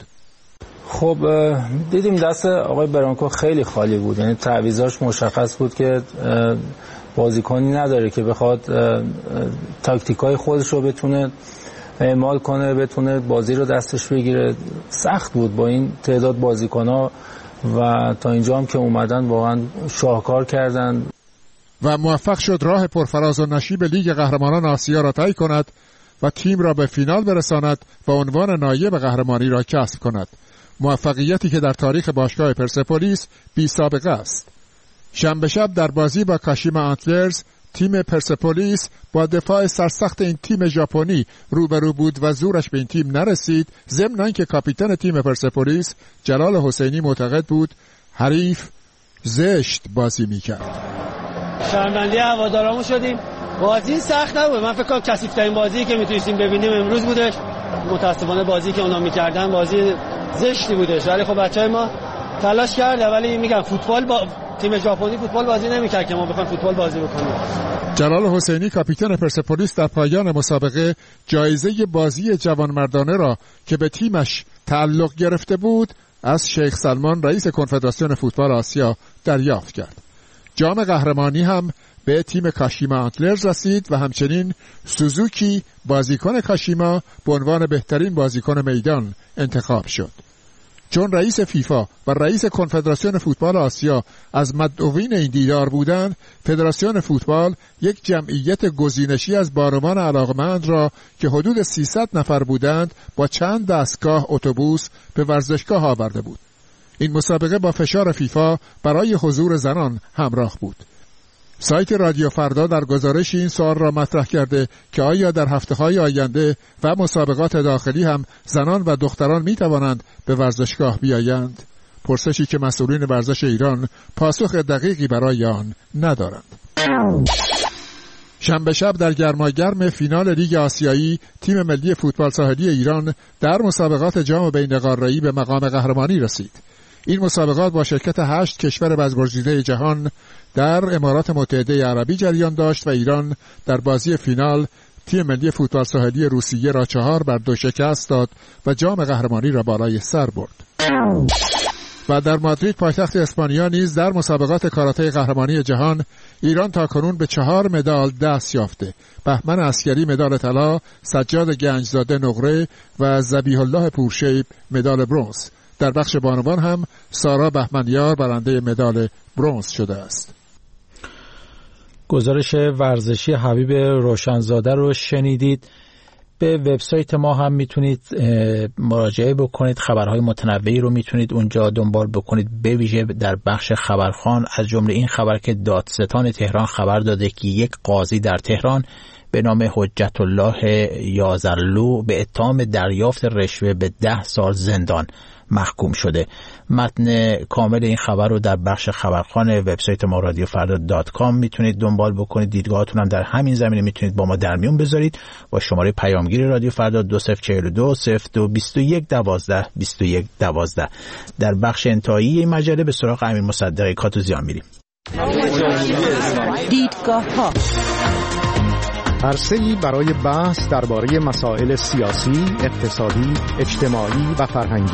خب دیدیم دست آقای برانکو خیلی خالی بود، یعنی تعویضاش مشخص بود که بازیکنی نداره که بخواد تاکتیکای خودش رو بتونه اعمال کنه، بتونه بازی رو دستش بگیره. سخت بود با این تعداد بازیکن‌ها و تا اینجا هم که اومدن واقعا شاهکار کردن و موفق شد راه پرفراز و نشیب لیگ قهرمانان آسیا را طی کند و تیم را به فینال برساند و عنوان نایب قهرمانی را کسب کند. موفقیتی که در تاریخ باشگاه پرسپولیس بی سابقه است. شنبه شب در بازی با کاشیما آنتلرز تیم پرسپولیس با دفاع سرسخت این تیم ژاپنی روبرو بود و زورش به این تیم نرسید، ضمن آنکه کاپیتان تیم پرسپولیس جلال حسینی معتقد بود حریف زشت بازی میکرد. شرمنده هوادارامون شدیم. بازی سخت نبود، من فکر کنم کثیف‌ترین بازی که میتونستیم ببینیم امروز بودش. متاسفانه بازی که اونا میکردن بازی زشتی بودش، ولی خب بچهای ما تلاش کرده، ولی میگم فوتبال با تیم ژاپنی فوتبال بازی نمیکرد که ما بخوایم فوتبال بازی بکنیم. جلال حسینی کاپیتان پرسپولیس در پایان مسابقه جایزه بازی جوانمردانه را که به تیمش تعلق گرفته بود از شیخ سلمان رئیس کنفدراسیون فوتبال آسیا دریافت کرد. جام قهرمانی هم به تیم کاشیما آنتلرز رسید و همچنین سوزوکی بازیکن کاشیما به عنوان بهترین بازیکن میدان انتخاب شد. چون رئیس فیفا و رئیس کنفدراسیون فوتبال آسیا از مدعوین این دیدار بودند، فدراسیون فوتبال یک جمعیت گزینشی از بانوان علاقمند را که حدود 300 نفر بودند با چند دستگاه اتوبوس به ورزشگاه آورده بود. این مسابقه با فشار فیفا برای حضور زنان همراه بود. سایت رادیو فردا در گزارش این سوال را مطرح کرده که آیا در هفته‌های آینده و مسابقات داخلی هم زنان و دختران می توانند به ورزشگاه بیایند؟ پرسشی که مسئولین ورزش ایران پاسخ دقیقی برای آن ندارند. شنبه شب در گرماگرم فینال لیگ آسیایی تیم ملی فوتبال ساحلی ایران در مسابقات جام بین‌قاره‌ای به مقام قهرمانی رسید. این مسابقات با شرکت 8 کشور برگزیده جهان در امارات متحده عربی جریان داشت و ایران در بازی فینال تیم ملی فوتبال ساحلی روسیه را 4-2 شکست داد و جام قهرمانی را بالای سر برد. و در مادرید پایتخت اسپانیا نیز در مسابقات کاراته قهرمانی جهان ایران تاکنون به 4 مدال دست یافته. بهمن عسکری مدال طلا، سجاد گنجزاده نقره و ذبیح الله پورشیب مدال برنز. در بخش بانوان هم سارا بهمنیار برنده مدال برنز شده است. گزارش ورزشی حبیب روشنزاده رو شنیدید. به وبسایت ما هم میتونید مراجعه بکنید، خبرهای متنوعی رو میتونید اونجا دنبال بکنید، به ویژه در بخش خبرخوان، از جمله این خبر که دادستان تهران خبر داده که یک قاضی در تهران به نام حجت الله یازرلو به اتهام دریافت رشوه به 10 سال زندان محکوم شده. متن کامل این خبر رو در بخش خبرخوان وبسایت ما radiofrda.com میتونید دنبال بکنید. دیدگاهاتون هم در همین زمینه میتونید با ما در میون بذارید با شماره پیامگیر رادیو فردا 2042 0221 12 21 12. در بخش انتهایی این مجله به سراغ امیر مصدق کاتوزیان میریم. دیدگاه ها، عرصه‌ای برای بحث درباره مسائل سیاسی، اقتصادی، اجتماعی و فرهنگی.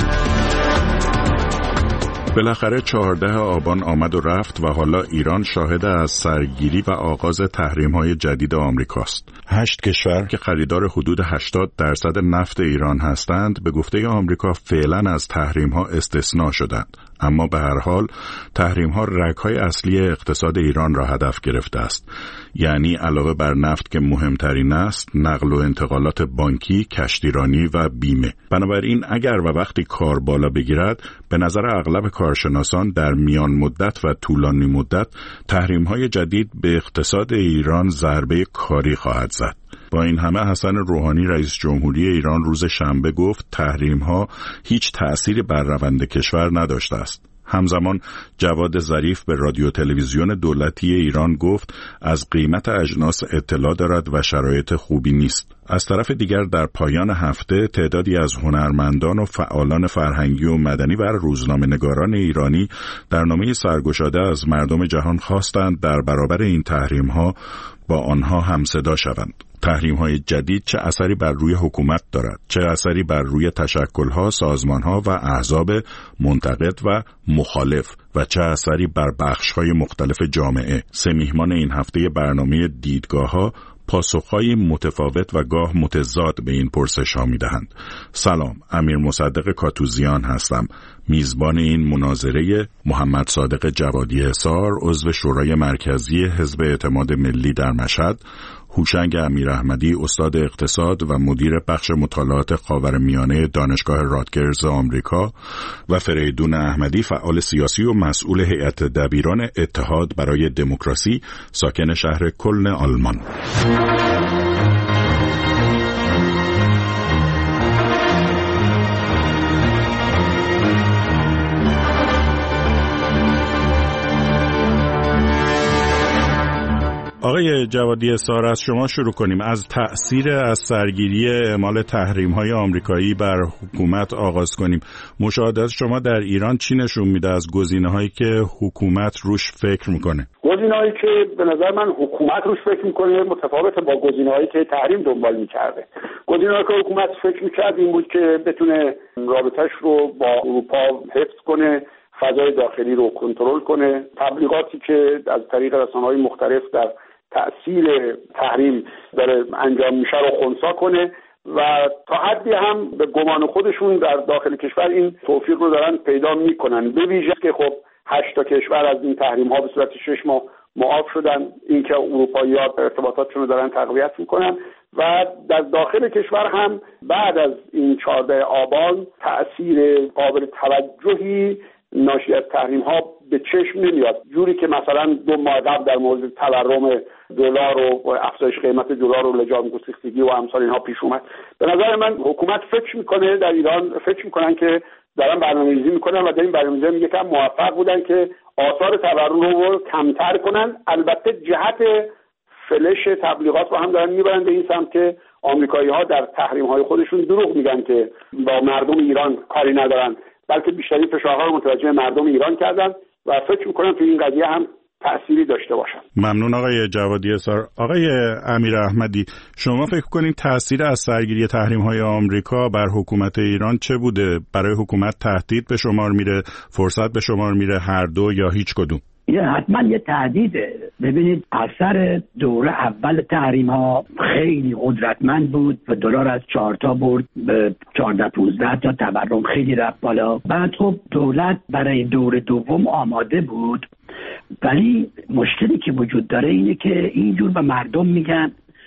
بالاخره 14 آبان آمد و رفت و حالا ایران شاهد از سرگیری و آغاز تحریم‌های جدید آمریکاست. 8 کشور که خریدار حدود 80% نفت ایران هستند به گفته آمریکا فعلا از تحریم‌ها استثناء شدند. اما به هر حال تحریم‌ها رگ‌های اصلی اقتصاد ایران را هدف گرفته است. یعنی علاوه بر نفت که مهمترین است، نقل و انتقالات بانکی، کشتیرانی و بیمه. بنابراین اگر و وقتی کار بالا بگیرد، به نظر اغلب کارشناسان در میان مدت و طولانی مدت تحریم‌های جدید به اقتصاد ایران ضربه کاری خواهد زد. با این همه حسن روحانی رئیس جمهوری ایران روز شنبه گفت تحریم‌ها هیچ تأثیری بر روند کشور نداشته است. همزمان جواد ظریف به رادیو تلویزیون دولتی ایران گفت از قیمت اجناس اطلاع دارد و شرایط خوبی نیست. از طرف دیگر در پایان هفته تعدادی از هنرمندان و فعالان فرهنگی و مدنی و روزنامه‌نگاران ایرانی در نامه سرگشاده از مردم جهان خواستند در برابر این تحریم‌ها با آنها همصدا شوند. تحریم‌های جدید چه اثری بر روی حکومت دارد، چه اثری بر روی تشکل‌ها، سازمان‌ها و احزاب منتقد و مخالف و چه اثری بر بخش‌های مختلف جامعه. سه میهمان این هفته برنامه دیدگاه‌ها پاسخ‌های متفاوت و گاه متضاد به این پرسش‌ها می‌دهند. سلام، امیر مصدق کاتوزیان هستم. میزبان این مناظره محمد صادق جوادی حصار، عضو شورای مرکزی حزب اعتماد ملی در مشهد، هوشنگ امیراحمدی استاد اقتصاد و مدیر بخش مطالعات خاورمیانه دانشگاه راتگرز آمریکا و فریدون احمدی فعال سیاسی و مسئول هیئت دبیران اتحاد برای دموکراسی ساکن شهر کلن آلمان. آقای جوادی حصار، از شما شروع کنیم. از تأثیر از سرگیری اعمال تحریم‌های آمریکایی بر حکومت آغاز کنیم. مشاهدات شما در ایران چی نشون میده از گزینه‌هایی که حکومت روش فکر میکنه؟ گزینه‌هایی که به نظر من حکومت روش فکر میکنه متفاوت با گزینه‌هایی که تحریم دنبال میکرده. گزینه‌هایی که حکومت فکر میکرد این بود که بتونه رابطه‌اش رو با اروپا حفظ کنه، فضای داخلی رو کنترل کنه، تبلیغاتی که از طریق رسانه‌های مختلف در تأثیر تحریم داره انجام میشه رو خنثی کنه و تا حدی هم به گمان خودشون در داخل کشور این توفیق رو دارن پیدا میکنن. به ویژه که خب 8 تا کشور از این تحریم ها به صورت 6 ماه معاف شدن، اینکه اروپایی‌ها ارتباطاتشون رو دارن تقویت میکنن و در داخل کشور هم بعد از این 14 آبان تأثیر قابل توجهی ناشی از تحریم ها به چشم نمیاد، جوری که مثلا 2 ماه قبل در مورد تورم دلار و افزایش قیمت دلار و لجام گسیختگی و امثال اینها پیش اومد. به نظر من حکومت فکر میکنه، در ایران فکر میکنن که دارن برنامه‌ریزی میکنن و در این برنامه‌ریزی یکم موفق بودن که آثار تورم رو کمتر کنن. البته جهت فلش تبلیغات رو هم دارن میبرن به این سمت که آمریکایی‌ها در تحریم‌های خودشون دروغ میگن که با مردم ایران کاری ندارن، بلکه بیشترین فشارها رو متوجه مردم ایران کردن و فکر میکنم که این قضیه هم تأثیری داشته باشن. ممنون آقای جوادی حصار. آقای امیراحمدی، شما فکر کنید تأثیر از سرگیری تحریم‌های آمریکا بر حکومت ایران چه بوده؟ برای حکومت تهدید به شمار میره، فرصت به شمار میره، هر دو یا هیچ کدوم؟ حتما یه تهدیده. ببینید اثر دوره اول تحریم ها خیلی قدرتمند بود و دلار از 4 تا برد به 14-15 تا، تورم خیلی رفت بالا. بعد خب دولت برای دوره دوم آماده بود، ولی مشکلی که وجود داره اینه که اینجور به مردم میگن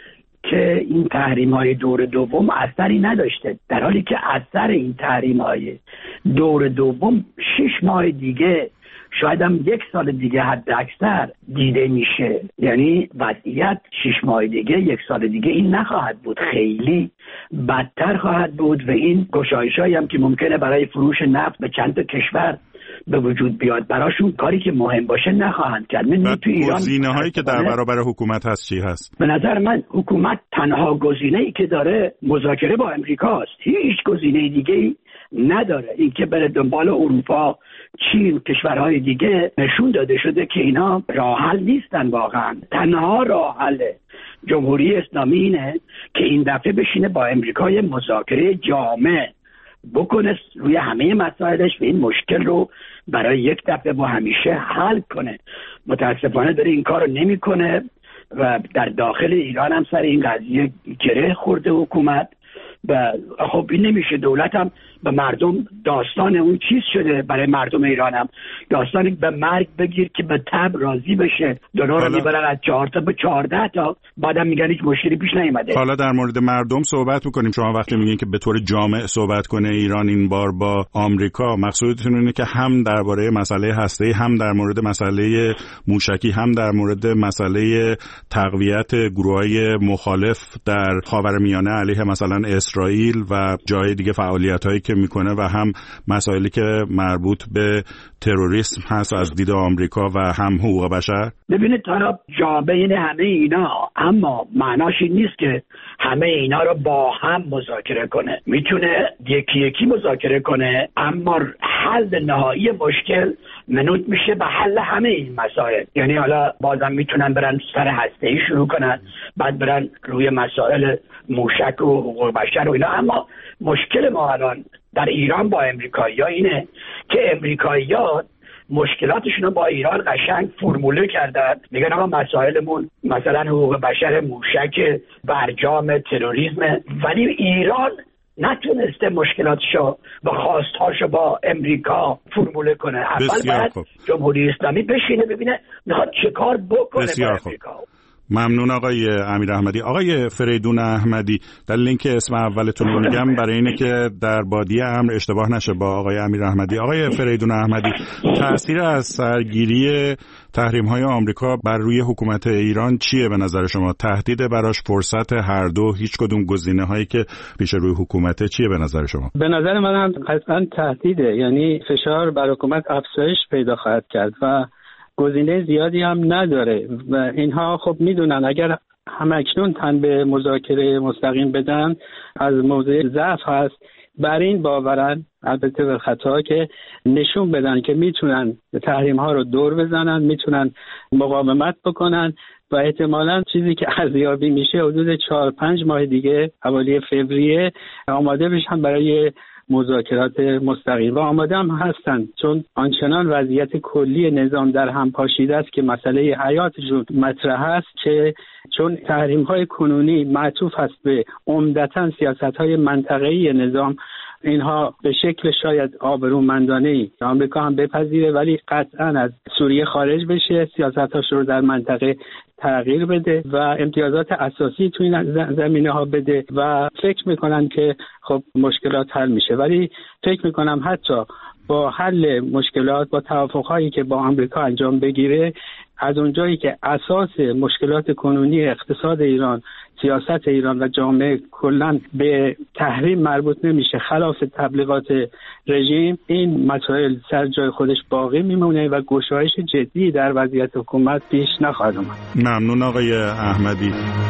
که این تحریم‌های دور دوم اثری نداشته، در حالی که اثر این تحریم‌های دور دوم 6 ماه دیگه، شاید هم 1 سال دیگه حد اکثر دیده میشه. یعنی وضعیت 6 ماه دیگه، 1 سال دیگه این نخواهد بود، خیلی بدتر خواهد بود و این گشایش‌هایی هم که ممکنه برای فروش نفت به چند تا کشور به وجود بیاد براشون کاری که مهم باشه نخواهند کرد. من تو ایران گزینه‌هایی که در برابر حکومت هست چی هست؟ به نظر من حکومت تنها گزینه‌ای که داره مذاکره با امریکاست، هیچ گزینه دیگه‌ای نداره. این که بره دنبال اروپا، چین، کشورهای دیگه نشون داده شده که اینا راه حل نیستن. واقعا تنها راه حل جمهوری اسلامی اینه که این دفعه بشینه با امریکای مذاکره جامع بکنه روی همه مسائلش و این مشکل رو برای یک دفعه و همیشه حل کنه. متاسفانه داره این کار رو نمی کنه و در داخل ایران هم سر این قضیه گره خورده حکومت و خب این نمیشه. دولت هم به مردم داستان اون چیز شده، برای مردم ایران هم داستانی به مرگ بگیر که به تب راضی بشه. دلار رو میبرن از 4 تا به 14 تا، بعدم میگن هیچ مشکلی پیش نیومده. حالا در مورد مردم صحبت میکنیم. شما وقتی میگین که به طور جامع صحبت کنه ایران این بار با آمریکا، مقصودتون اینه که هم درباره مسئله هسته‌ای، هم در مورد مسئله موشکی، هم در مورد مسئله تقویت گروه‌های مخالف در خاورمیانه علیه مثلا اسرائیل و جای دیگه فعالیت‌هایی که میکنه و هم مسائلی که مربوط به تروریسم هست از دید آمریکا و هم حقوق بشر؟ ببینید طرف جا بین همه اینا، اما معناش این نیست که همه اینا رو با هم مذاکره کنه. میتونه یکی یکی مذاکره کنه، اما حل نهایی مشکل منوط میشه به حل همه این مسائل. یعنی حالا بازم میتونن برن سر هسته‌ای شروع کنن، بعد برن روی مسائل موشک و حقوق بشر و اینا. اما مشکل ما الان در ایران با امریکایی‌ها اینه که امریکایی‌ها مشکلاتشون رو با ایران قشنگ فرموله کردن. میگن آقا مسائلمون مثلا حقوق بشر، موشک، برجام، تروریسم، ولی ایران نتونسته مشکلاتشو و خواستهاشو با امریکا فرموله کنه. اول باید جمهوری اسلامی بشینه ببینه میخواد چه کار بکنه با امریکا. ممنون آقای امیر احمدی. آقای فریدون احمدی، دلیل که اسم اولتون رو میگم برای اینه که در بادی امر اشتباه نشه با آقای امیر احمدی. آقای فریدون احمدی، تأثیر از سرگیری تحریم‌های آمریکا بر روی حکومت ایران چیه به نظر شما؟ تهدید براش، فرصت، هر دو، هیچ کدوم گزینه‌هایی که پیش روی حکومت چیه به نظر شما؟ به نظر من هم قطعاً تهدیده، یعنی فشار بر حکومت افزایش پیدا خواهد کرد و گزینه زیادی هم نداره و اینها خب میدونن اگر همکنون تن به مذاکره مستقیم بدن از موضع ضعف هست. بر این باورن، البته به خطا، که نشون بدن که میتونن تحریم ها رو دور بزنن، میتونن مقاومت بکنن و احتمالاً چیزی که ارزیابی میشه حدود 4-5 ماه دیگه حوالی فوریه آماده بشن برای مذاکرات مستقیم و آماده هم هستند، چون آنچنان وضعیت کلی نظام در هم پاشیده است که مسئله حیاتشون مطرح است که چون تحریم‌های کنونی معطوف است به عمدتاً سیاست‌های منطقه‌ای نظام، اینها به شکل شاید آبرومندانه‌ای آمریکا هم بپذیره ولی قطعاً از سوریه خارج بشه، سیاست‌هاش رو در منطقه تغییر بده و امتیازات اساسی تو این زمینه ها بده و فکر میکنن که خب مشکلات حل میشه. ولی فکر میکنم حتی با حل مشکلات، با توافقهایی که با آمریکا انجام بگیره، از اونجایی که اساس مشکلات کنونی اقتصاد ایران، سیاست ایران و جامعه کلاً به تحریم مربوط نمیشه، خلاف تبلیغات رژیم، این مسائل سر جای خودش باقی میمونه و گشایش جدی در وضعیت حکومت پیش نخواهد اومد. ممنون آقای احمدی.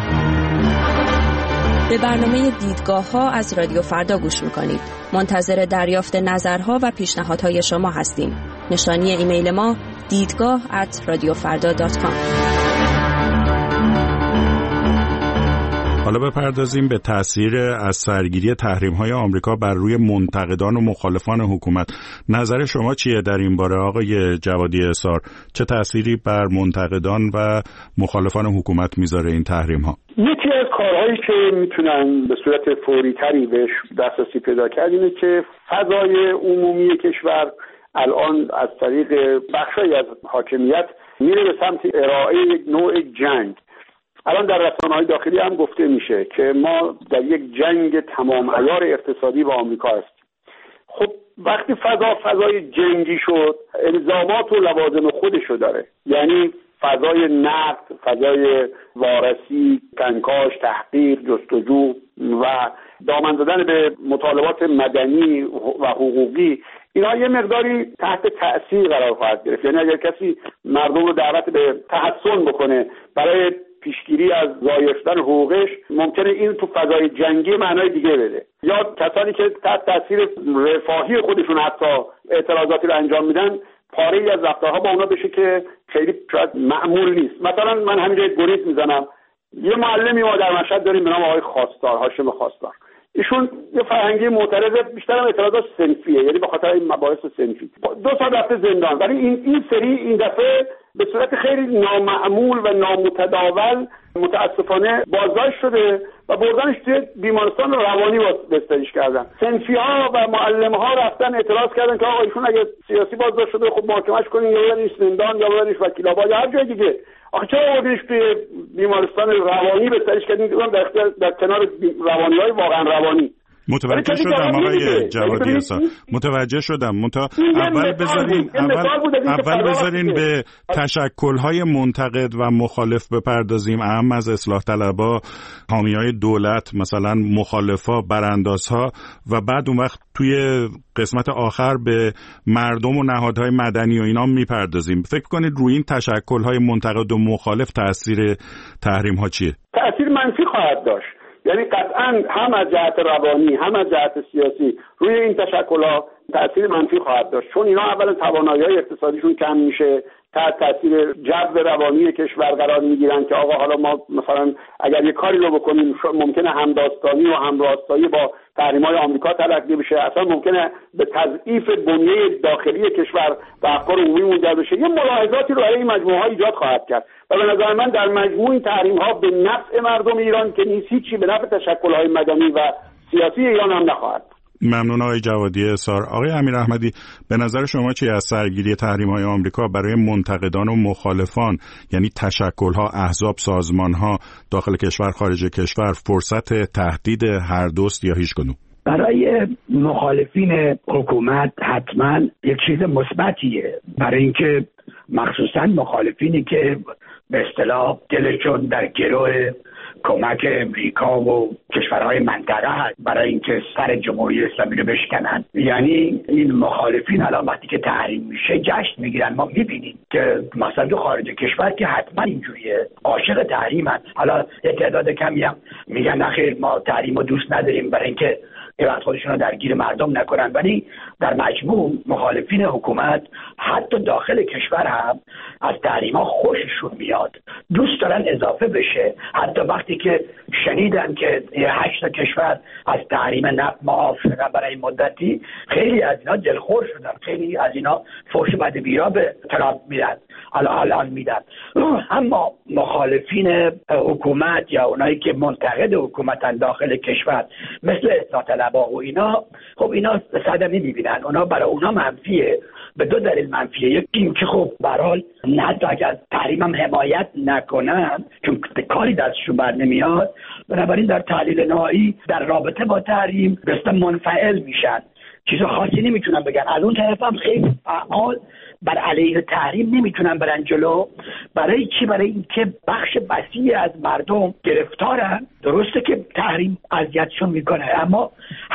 به برنامه دیدگاه ها از رادیو فردا گوش میکنید. منتظر دریافت نظرها و پیشنهادهای شما هستیم. نشانی ایمیل ما دیدگاه@radiofarda.com. حالا بپردازیم به تأثیر از سرگیری تحریم‌های آمریکا بر روی منتقدان و مخالفان حکومت. نظر شما چیه در این باره آقای جوادی احصار؟ چه تأثیری بر منتقدان و مخالفان حکومت میذاره این تحریم‌ها؟ یکی از کارهایی که میتونن به صورت فوری‌تری بهش دسترسی پیدا کرد اینه که فضای عمومی کشور الان از طریق بخشی از حاکمیت میره به سمت ارائه یک نوع جنگ الان در رسانه‌های داخلی هم گفته میشه که ما در یک جنگ تمام عیار اقتصادی با آمریکا هستیم. خب وقتی فضای جنگی شد، الزامات و لوازم خودشو داره، یعنی فضای نقد، فضای وارسی، کنکاش، تحقیق، جستجو و دامن زدن به مطالبات مدنی و حقوقی، اینا یه مقداری تحت تأثیر قرار خواهد گرفت. یعنی اگر کسی مردم رو دعوت به تحسن بکنه برای پیشگیری از ضایع شدن حقوقش، ممکنه این تو فضای جنگی معنای دیگه بده. یا کسانی که تحت تأثیر رفاهی خودشون حتی اعتراضاتی رو انجام میدن، پاره‌ای از رفتارها با اونا بشه که خیلی شاید معمول نیست. مثلا من همینجا گریز میزنم، یه معلمی ما در مشهد داریم به نام آقای خواستار، هاشم خواستار. ایشون یه فرهنگی معترض، بیشتر هم اعتراضات صنفیه، یعنی به خاطر این مباحث صنفی 2 سال رفته زندان، ولی این دفعه به صورت خیلی نامعمول و نامتداول متاسفانه بازداشت شده و بردنش توی بیمارستان روانی بستریش کردن. صنفی‌ها و معلم‌ها رفتن اعتراض کردن که آقا ایشون اگه سیاسی بازداشت شده خب محاکمه‌اش کنین، یا ببرینش زندان یا ببرینش وکیل‌آباد یا هر جای دیگه. آخه چرا بردنش توی بیمارستان روانی بستریش کردین در کنار روانی‌های واقعا روانی؟ متوجه شدم آقای جوادی اصلا، متوجه شدم. اول بذارین به تشکل‌های منتقد و مخالف بپردازیم، اهم از اصلاح طلبا، حامیای دولت، مثلا مخالفا، براندازها، و بعد اون وقت توی قسمت آخر به مردم و نهادهای مدنی و اینا میپردازیم. فکر کنید روی این تشکل‌های منتقد و مخالف تأثیر تحریم‌ها چیه؟ تأثیر منفی خواهد داشت. یعنی قطعا هم از جهت روانی هم از جهت سیاسی روی این تشکل‌ها تأثیر منفی خواهد داشت، چون اینا اولا توانایی‌های اقتصادیشون کم میشه، تحت تاثیر جو روانی کشور قرار میگیرن که آقا حالا ما مثلا اگر یه کاری رو بکنیم ممکنه همداستانی و همراستایی با تحریم‌های آمریکا تلقی بشه، اصلا ممکنه به تضعیف بنیه داخلی کشور و افکار عمومی منجر بشه. یه ملاحظاتی رو برای این مجموعه‌ها ایجاد خواهد کرد و به نظر من در مجموع این تحریم‌ها به نفع مردم ایران که نیست، هیچی به نفع تشکل‌های مدنی و سیاسی ایران هم نخواهد. ممنون آقای جوادی احصار. آقای امیر احمدی، به نظر شما چی از سرگیری تحریم‌های آمریکا برای منتقدان و مخالفان، یعنی تشکل‌ها، احزاب، سازمان‌ها داخل کشور، خارج کشور، فرصت تهدید هر دوست یا هیچ کدوم؟ برای مخالفین حکومت حتما یک چیز مثبتیه، برای اینکه مخصوصا مخالفینی که به اصطلاح دلشون در گروه کمک امریکا و کشورهای منطقه هست برای اینکه سر جمهوری اسلامی رو بشکنن، یعنی این مخالفین الان وقتی که تحریم میشه جشن میگیرن. ما میبینیم که مثلا تو خارج کشور که حتما اینجوریه، عاشق تحریمن. حالا تعداد کمی هم میگن نخیر ما تحریم رو دوست نداریم برای اینکه وقت خودشون رو درگیر مردم نکنن، ولی در مجموع مخالفین حکومت حتی داخل کشور هم از تحریم‌ها خوششون میاد، دوست دارن اضافه بشه. حتی وقتی که شنیدن که 8 کشور از تحریم نفت معاف شدن برای مدتی، خیلی از اینا دلخور شدن، خیلی از اینا فحش بد بیرا به ترامپ میدن، الان میدن. اما مخالفین حکومت یا اونایی که منتقد حکومتن داخل کشور مثل اصلاح طلبها و اینا، خب اینا صدمه میبینن، اونا برای اونا منفیه. به 2 دلیل منفیه. یکی این که خب به هر حال حتی اگر از تحریم هم حمایت نکنن چون کاری دستشون بر نمیاد، بنابراین در تحلیل نهایی در رابطه با تحریم دست منفعل میشن، چیز خاصی نمیتونن بگن. از اون طرف هم خیلی فعال بر علیه تحریم نمیتونن برن جلو. برای چی؟ برای اینکه بخش وسیعی از مردم گرفتارن. درسته که تحریم اذیتشون میکنه، اما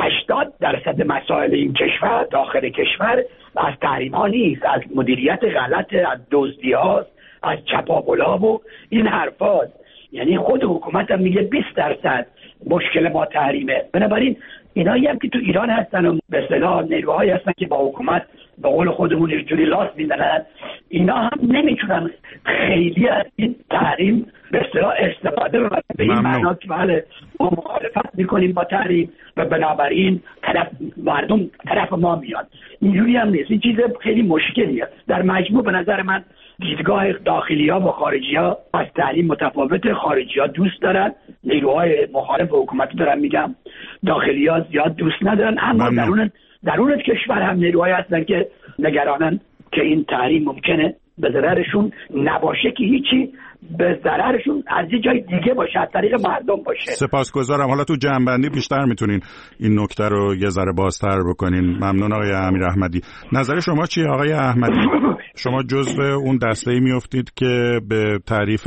80% مسائل این کشور داخل کشور از تحریم ها نیست، از مدیریت غلط، از دزدی هاست، از چپاولا و این حرفاست. یعنی خود حکومت هم میگه 20% مشکل ما تحریمه. بنابراین اینایی هم که تو ایران هستن و به اصطلاح نیروهایی هستن که با حکومت به قول خودمون اینجوری لاس میزنن، اینا هم نمیتونن خیلی از این تحریم به اصطلاح استفاده بکنن به این معنا که بله ما مخالفت میکنیم با تحریم و بنابراین مردم طرف ما میاد. اینجوری هم نیست. این چیز خیلی مشکلیه. در مجموع به نظر من دیدگاه داخلی ها و خارجی ها از تحریم متفاوته. خارجی ها دوست دارن، نیروهای مخالف حکومت دارن میگم، داخلی ها زیاد دوست ندارن. اما درون کشور هم نیروهای هستن که نگرانن که این تحریم ممکنه به ضررشون نباشه که هیچی، به ضررشون از یه جای دیگه باشه، از طریق مردم باشه. سپاسگزارم. حالا تو جنبندی بیشتر میتونین این نکته رو یه ذره بازتر بکنین. ممنون آقای امیر احمدی. نظر شما چیه آقای احمدی؟ شما جزو اون دسته‌ای میافتید که به تعریف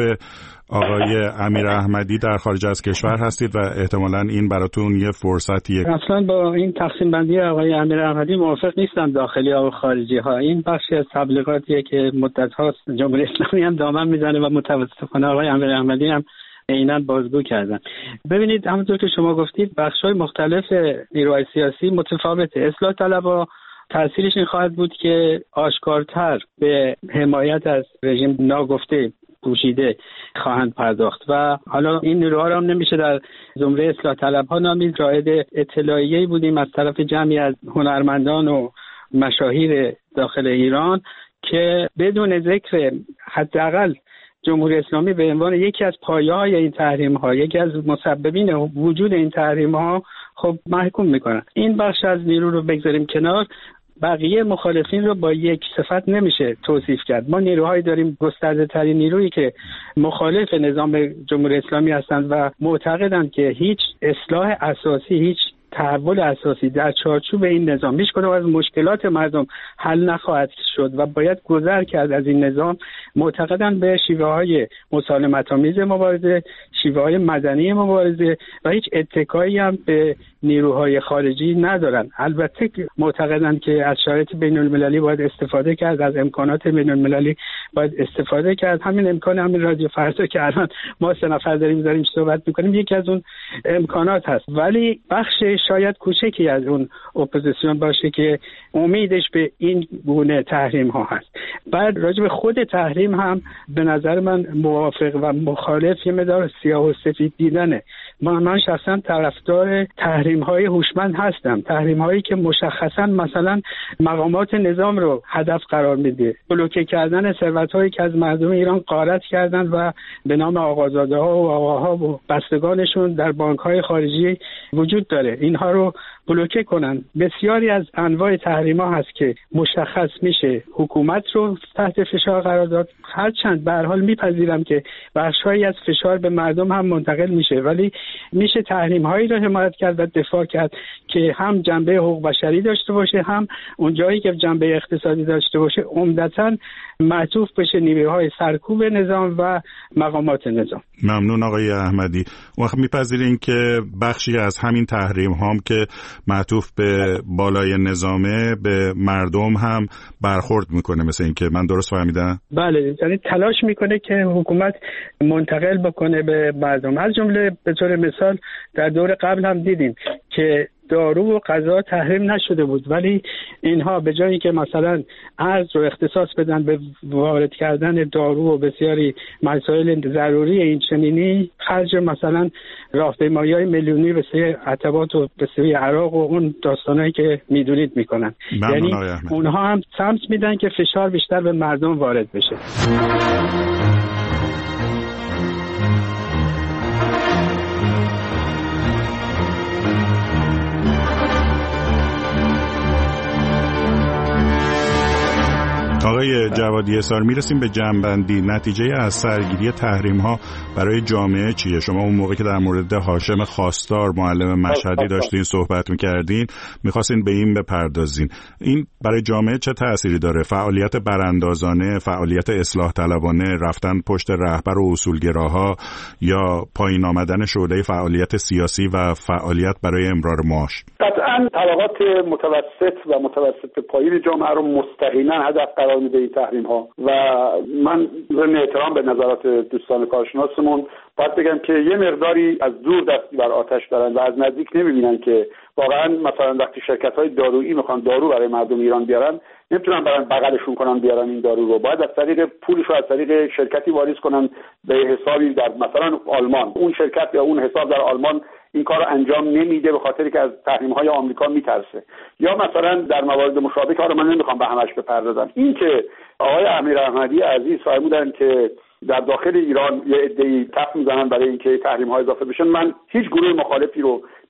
آقای امیر احمدی در خارج از کشور هستید و احتمالاً این براتون یه فرصتیه. اصلا با این تقسیم بندی آقای امیر احمدی موافق نیستم، داخلی ها و خارجی ها. این بخشی از تبلیغاتیه که مدت هاست جمهوری اسلامی هم دامن میزنه و متاسفانه آقای امیر احمدی هم عیناً بازگو کردن. ببینید همونطور که شما گفتید بخش‌های مختلف نیروهای سیاسی متفاوته. اصلاح طلبها تأثیرش این خواهد بود که آشکارتر به حمایت از رژیم ناگفته پوشیده خواهند پرداخت و حالا این نیروها را هم نمیشه در زمره اصلاح طلبها نامید. رائد اطلاعیه‌ای بودیم از طرف جمعی از هنرمندان و مشاهیر داخل ایران که بدون ذکر حداقل جمهوری اسلامی به عنوان یکی از پایه‌های این تحریم‌ها، یکی از مسببین وجود این تحریم‌ها خب محکوم می‌کنن. این بخش از نیرو رو بگذاریم کنار، بقیه مخالفین رو با یک صفت نمیشه توصیف کرد. ما نیروهایی داریم، گسترده ترین نیرویی که مخالف نظام جمهوری اسلامی هستند و معتقدند که هیچ اصلاح اساسی، هیچ تحول اساسی در چارچوب این نظام، هیچ کدام از مشکلات مردم حل نخواهد شد و باید گذر کرد از این نظام. معتقدند به شیوه‌های مسالمت‌آمیز مبارزه، شیوه‌های مدنی مبارزه و هیچ اتکایی هم به نیروهای خارجی ندارن. البته معتقدند که از شرایط بین‌المللی باید استفاده کرد، از امکانات بین‌المللی باید استفاده کرد. همین امکان، همین رادیو فردا که الان ما 3 نفر داریم صحبت می‌کنیم، یکی از اون امکانات هست، ولی بخش شاید کوچکی از اون اپوزیسیون باشه که امیدش به این گونه تحریم ها هست. بعد راجع به خود تحریم هم به نظر من موافق و مخالف یه مقدار سیاه و سفید دیدنه. من شخصا طرفدار تحریم های هوشمند هستم، تحریم هایی که مشخصا مثلا مقامات نظام رو هدف قرار میده، بلوکه کردن ثروت هایی که از مردم ایران غارت کردن و به نام آقازاده ها و آقاها و بستگانشون در بانک های خارجی وجود داره، اینها رو بلوکه کنن. بسیاری از انواع تحریم‌ها هست که مشخص میشه حکومت رو تحت فشار قرار داد. هرچند به هر حال میپذیرم که بخش‌هایی از فشار به مردم هم منتقل میشه، ولی میشه تحریم‌هایی رو حمایت کرد و دفاع کرد که هم جنبه حقوق بشری داشته باشه، هم اون جایی که جنبه اقتصادی داشته باشه عمدتاً معطوف بشه نیروهای سرکوب نظام و مقامات نظام. ممنون آقای احمدی. وقت میپذیرین که بخشی از همین تحریم هم که معطوف به بالای نظامه به مردم هم برخورد میکنه، مثل این که من درست فهمیدم؟ بله، یعنی تلاش میکنه که حکومت منتقل بکنه به مردم. از جمله به طور مثال در دور قبل هم دیدیم که دارو و غذا تحریم نشده بود، ولی اینها به جایی که مثلا ارز رو اختصاص بدن به وارد کردن دارو و بسیاری مسائل ضروری این چنینی، خرج مثلا راهپیمایی‌های میلیونی به سوی عتبات و به سوی عراق و اون داستانایی که میدونید میکنن. یعنی اونها هم سمت میدن که فشار بیشتر به مردم وارد بشه. آقای جوادی اسار، میرسیم به جنبندی. نتیجه از سرگیری تحریم ها برای جامعه چیه؟ شما اون موقع که در مورد هاشم خواستار معلم مشهدی داشتین صحبت میکردین، میخواستین به این بپردازین. این برای جامعه چه تأثیری داره؟ فعالیت براندازانه، فعالیت اصلاح طلبانه، رفتن پشت رهبر و اصولگراها، یا پایین آمدن شعله فعالیت سیاسی و فعالیت برای امرار معاش؟ قطعاً طبقات متوسط و متوسط پایین جامعه رو مستقیما هدف قرار میده این تحریم ها و من ضمن احترام به نظرات دوستان کارشناسمون باید بگم که یه مقداری از دور دستی بر آتش دارن و از نزدیک نمیبینن که واقعا مثلا وقتی شرکت‌های دارویی میخوان دارو برای مردم ایران بیارن، نمیتونن برن بغلشون کنن بیارن این دارو رو، باید از طریق پولش رو از طریق شرکتی واریز کنن به حسابی در مثلا آلمان. اون شرکت یا اون حساب در آلمان این کار رو انجام نمیده به خاطری که از تحریم‌های آمریکا میترسه. یا مثلا در موارد مشابه که من نمیخوام به همش بپردازم، این که آقای امیر احمدی عزیز فرمودن که در داخل ایران یه عده‌ای تف میزنن برای اینکه تحریم‌ها اضافه بشن، من هیچ گروه مخالفی رو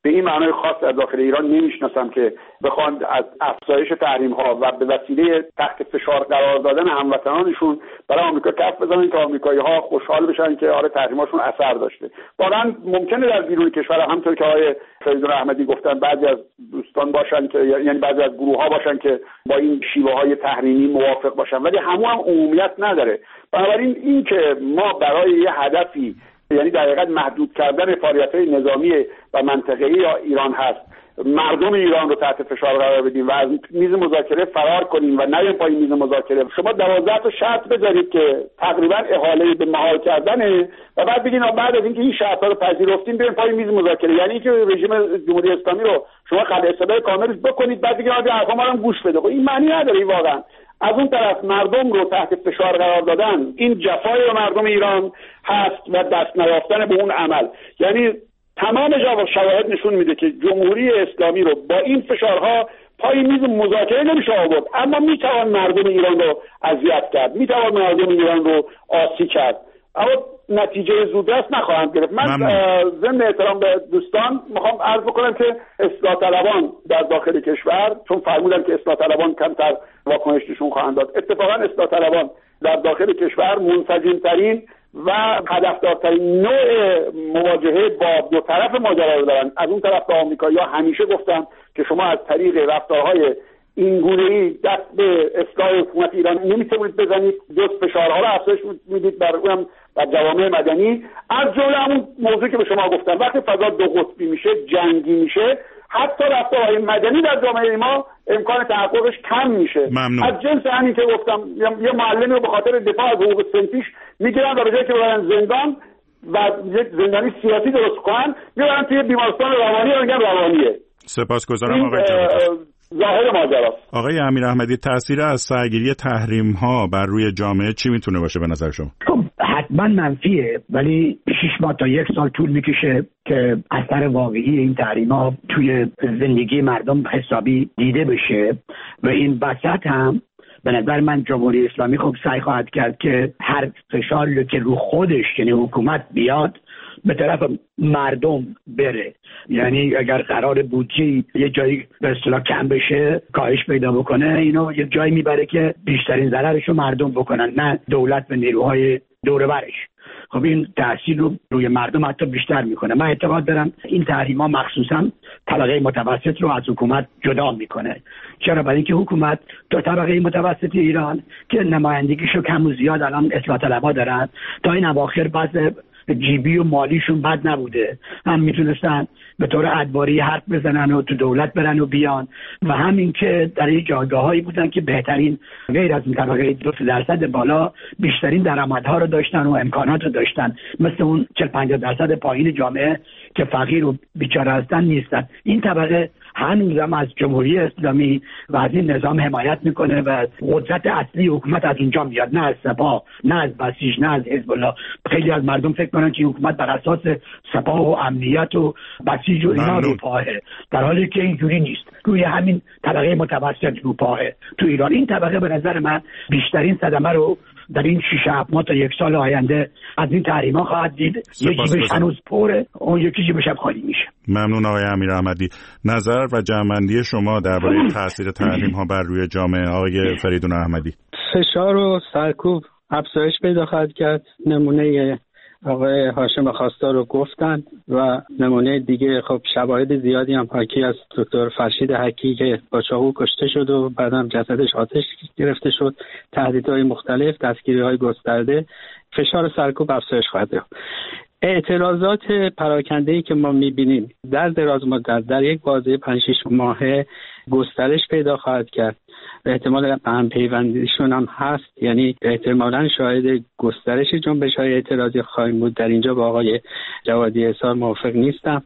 به این معنای خاص در داخل ایران نمیشناسم که بخوان از افزایش تحریم‌ها و به وسیله تحت فشار قرار دادن هموطنانشون برای آمریکا کف بزنن که آمریکایی‌ها خوشحال بشن که آره تحریم‌هاشون اثر داشته. واقعا ممکنه در بیرون کشور همونطور که آقای فریدون احمدی گفتن بعضی از دوستان باشن که یعنی بعضی از گروه‌ها باشن که با این شیوه‌های تحریمی موافق باشن، ولی هم عمومیت نداره. بنابراین این که ما برای یه هدفی یعنی در حقیقت محدود کردن فعالیت‌های نظامی و منطقه‌ای ایران هست، مردم ایران رو تحت فشار قرار بدیم و از میز مذاکره فرار کنیم و نریم پای میز مذاکره. شما 12 تا شرط بذارید که تقریبا احاله به محال کردنه و بعد بگین بعد از اینکه این شرط‌ها رو پذیرفتیم بریم پای میز مذاکره، یعنی که رژیم جمهوری اسلامی رو شما خلع استبداد کامل بکنید بعد دیگه حرفا ما رو گوش بده. این معنی نداره واقعا. از اون طرف مردم رو تحت فشار قرار دادن این جفای مردم ایران هست و دست نیافتن به اون عمل. یعنی تمام شواهد نشون میده که جمهوری اسلامی رو با این فشارها پای میز مذاکره نمیشه آورد، اما میتوان مردم ایران رو اذیت کرد، میتوان مردم ایران رو آسی کرد، اما نتیجه زودرس نخواهند گرفت. من ضمن احترام به دوستان میخوام عرض بکنم که اصلاح طلبان در داخل کشور، چون فرمودن که اصلاح طلبان کمتر واکنش نشون خواهند داد، اتفاقا اصلاح طلبان در داخل کشور منسجم‌ترین و هدفدارترین نوع مواجهه با دو طرف ماجرا رو دارن. از اون طرف به آمریکایی‌ها همیشه گفتن که شما از طریق رفتارهای اینگونه‌ای دست به اصلاح حکومت ایران نمیتونید بزنید، جز فشارها رو افزایش میدید بر اونم بر جوامع مدنی. از جمله همون موضوعی که به شما گفتم، وقتی فضا دو قطبی میشه، جنگی میشه، حتی رفتارهای مدنی در جامعه ما امکان تحققش کم میشه. ممنون. از جنس همین که گفتم یه معلمی رو به خاطر دفاع از حقوق صنفیش میگیرن و به جای که ببرن زندان و یک زندانی سیاسی درست کنن میبرن توی بیمارستان روانی و میگن روانیه. سپاسگزارم آقای جوادی. ظاهر ماجراست. آقای امیر احمدی، تاثیر از سرگیری تحریم ها بر روی جامعه چی میتونه باشه به نظر شما؟ خب حتما منفیه، ولی 6 ماه تا 1 سال طول میکشه که اثر واقعی این تحریم ها توی زندگی مردم حسابی دیده بشه. و این وسط هم به نظر من جمهوری اسلامی خب سعی خواهد کرد که هر فشاری که رو خودش یعنی حکومت بیاد به طرف مردم بره. یعنی اگر قرار بودجه یه جایی به اصطلاح کم بشه، کاهش پیدا بکنه، اینو یه جایی میبره که بیشترین ضررش رو مردم بکنن، نه دولت و نیروهای دور و برش. خب این تاثیر رو روی مردم حتی بیشتر میکنه. من اعتقاد دارم این تحریم‌ها مخصوصا طبقه متوسط رو از حکومت جدا میکنه. چرا؟ برای اینکه حکومت دو طبقه متوسط ایران که نمایندگیشو کم و زیاد الان اصلاح طلبها دارن، تا این اواخر بعض جیبی و مالیشون بد نبوده، هم میتونستن به طور ادواری حرف بزنن و تو دولت برن و بیان، و همین که در این جایگاهایی بودن که بهترین غیر از این طبقه 2% بالا بیشترین درآمدها رو داشتن و امکانات رو داشتن، مثل اون 40-50% پایین جامعه که فقیر و بیچاره هستن نیستن. این طبقه هنوزم از جمهوری اسلامی و از این نظام حمایت میکنه و قدرت اصلی حکومت از اونجا میاد، نه از سپاه، نه از بسیج، نه از حزب الله. خیلی از مردم فکر کنن که حکومت بر اساس سپاه و امنیت و بسیج و اینا رو پاهه، در حالی که اینجوری نیست. روی همین طبقه متوسط رو پاهه تو ایران. این طبقه به نظر من بیشترین صدمه رو در این 6 ماه تا 1 سال آینده از این تحریم‌ها خواهد دید. یه جیبش هنوز پره، اون یکی جیبش هم خالی میشه. ممنون آقای امیر احمدی. نظر و جمع‌بندی شما درباره تاثیر تحریم‌ها بر روی جامعه، آقای فریدون احمدی. فشار و سرکوب افزایش پیدا خواهد کرد. نمونه آقای هاشم خواستار رو گفتن و نمونه دیگه خب شواهد زیادی هم حاکی از دکتر فرشید حکی که با چاقو کشته شد و بعدم جسدش آتش گرفته شد، تهدیدهای مختلف، دستگیری‌های گسترده. فشار سرکوب افزایش خواهد یافت. اعتراضات پراکنده‌ای که ما می‌بینیم در دراز مدت در یک بازه 5-6 ماهه گسترش پیدا خواهد کرد. احتمال هم پیوندیشون هم هست، یعنی احتمالاً شاهد گسترش جنبش‌های اعتراضی خواهیم بود. در اینجا با آقای جوادی احصار موافق نیستم.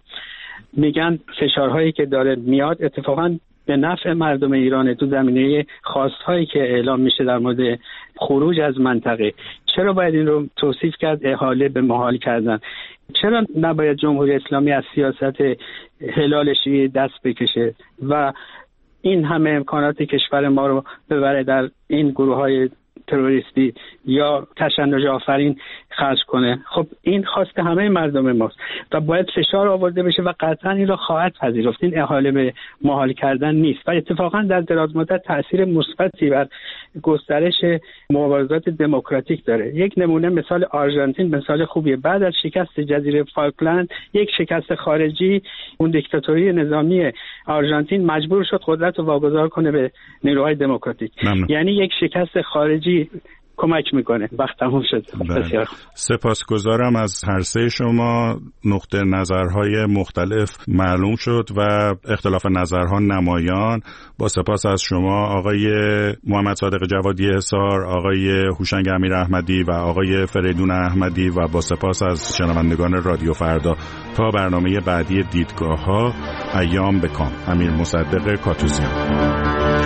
میگن فشارهایی که داره میاد اتفاقاً به نفع مردم ایران تو زمینه خواستهایی که اعلام میشه در مورد خروج از منطقه. چرا باید این رو توصیف کرد احاله به محال کردن؟ چرا نباید جمهوری اسلامی از سیاست هلال شیعه دست بکشه و این همه امکانات کشور ما رو ببره در این گروه‌های تروریستی یا تشنج آفرین خرج کنه. خب این خواست همه مردم ماست و باید فشار آورده بشه و قطعا این را خواهد پذیرفت. این احاله به محال کردن نیست و اتفاقا در دراز مدت تاثیر مثبتی بر گسترش مبارزات دموکراتیک داره. یک نمونه مثال آرژانتین مثال خوبیه. بعد از شکست جزیره فالکلند، یک شکست خارجی، اون دیکتاتوری نظامی آرژانتین مجبور شد قدرت رو واگذار کنه به نیروهای دموکراتیک. یعنی یک شکست خارجی کمک میکنه. وقت تموم شد. بسیار سپاسگزارم از هر سه شما. نقطه نظرهای مختلف معلوم شد و اختلاف نظرها نمایان. با سپاس از شما آقای محمد صادق جوادی حصار، آقای هوشنگ امیر احمدی و آقای فریدون احمدی و با سپاس از شنوندگان رادیو فردا. تا برنامه بعدی دیدگاه‌ها، ایام بکام. امیر مصدق کاتوزیان.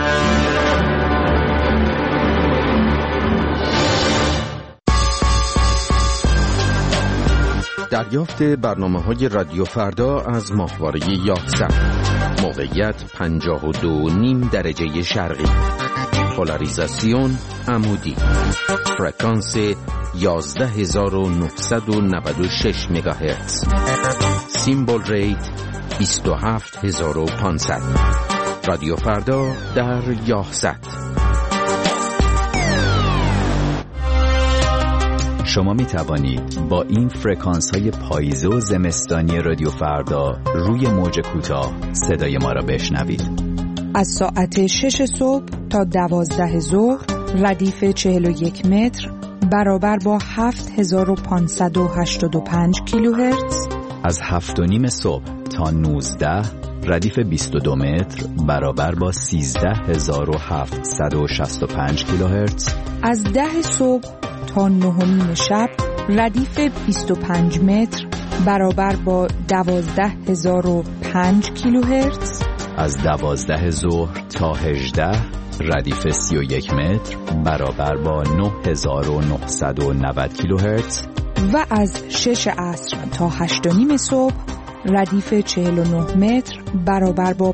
دریافت برنامه‌های رادیو فردا از ماهواره یاهصد. موقعیت 52.5 درجه شرقی. پولاریزاسیون عمودی. فرکانس 11996 مگاهرتز. سیمبل ریت 27500. رادیو فردا در یاهصد. شما می توانید با این فرکانس های پاییزه و زمستانی رادیو فردا روی موج کوتاه صدای ما را بشنوید. از ساعت 6 صبح تا 12 ظهر ردیف 41 متر برابر با 7585 کیلوهرتز. از 7:30 صبح تا 19 ردیف 22 متر برابر با 13765 کیلوهرتز. از 10 صبح تا 9 شب ردیف 25 متر برابر با 12005 کیلوهرتز. از 12 ظهر تا 18 ردیف 31 متر برابر با 9990 کیلوهرتز. و از 6 عصر تا 8:30 صبح ردیف 49 متر برابر با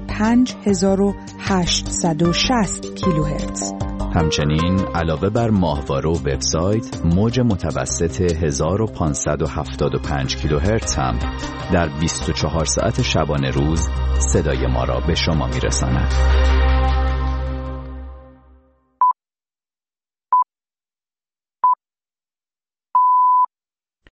5860 کیلوهرتز. همچنین علاوه بر ماهواره و وبسایت، موج متوسط 1575 کیلوهرتز هم در 24 ساعت شبانه روز صدای ما را به شما میرساند.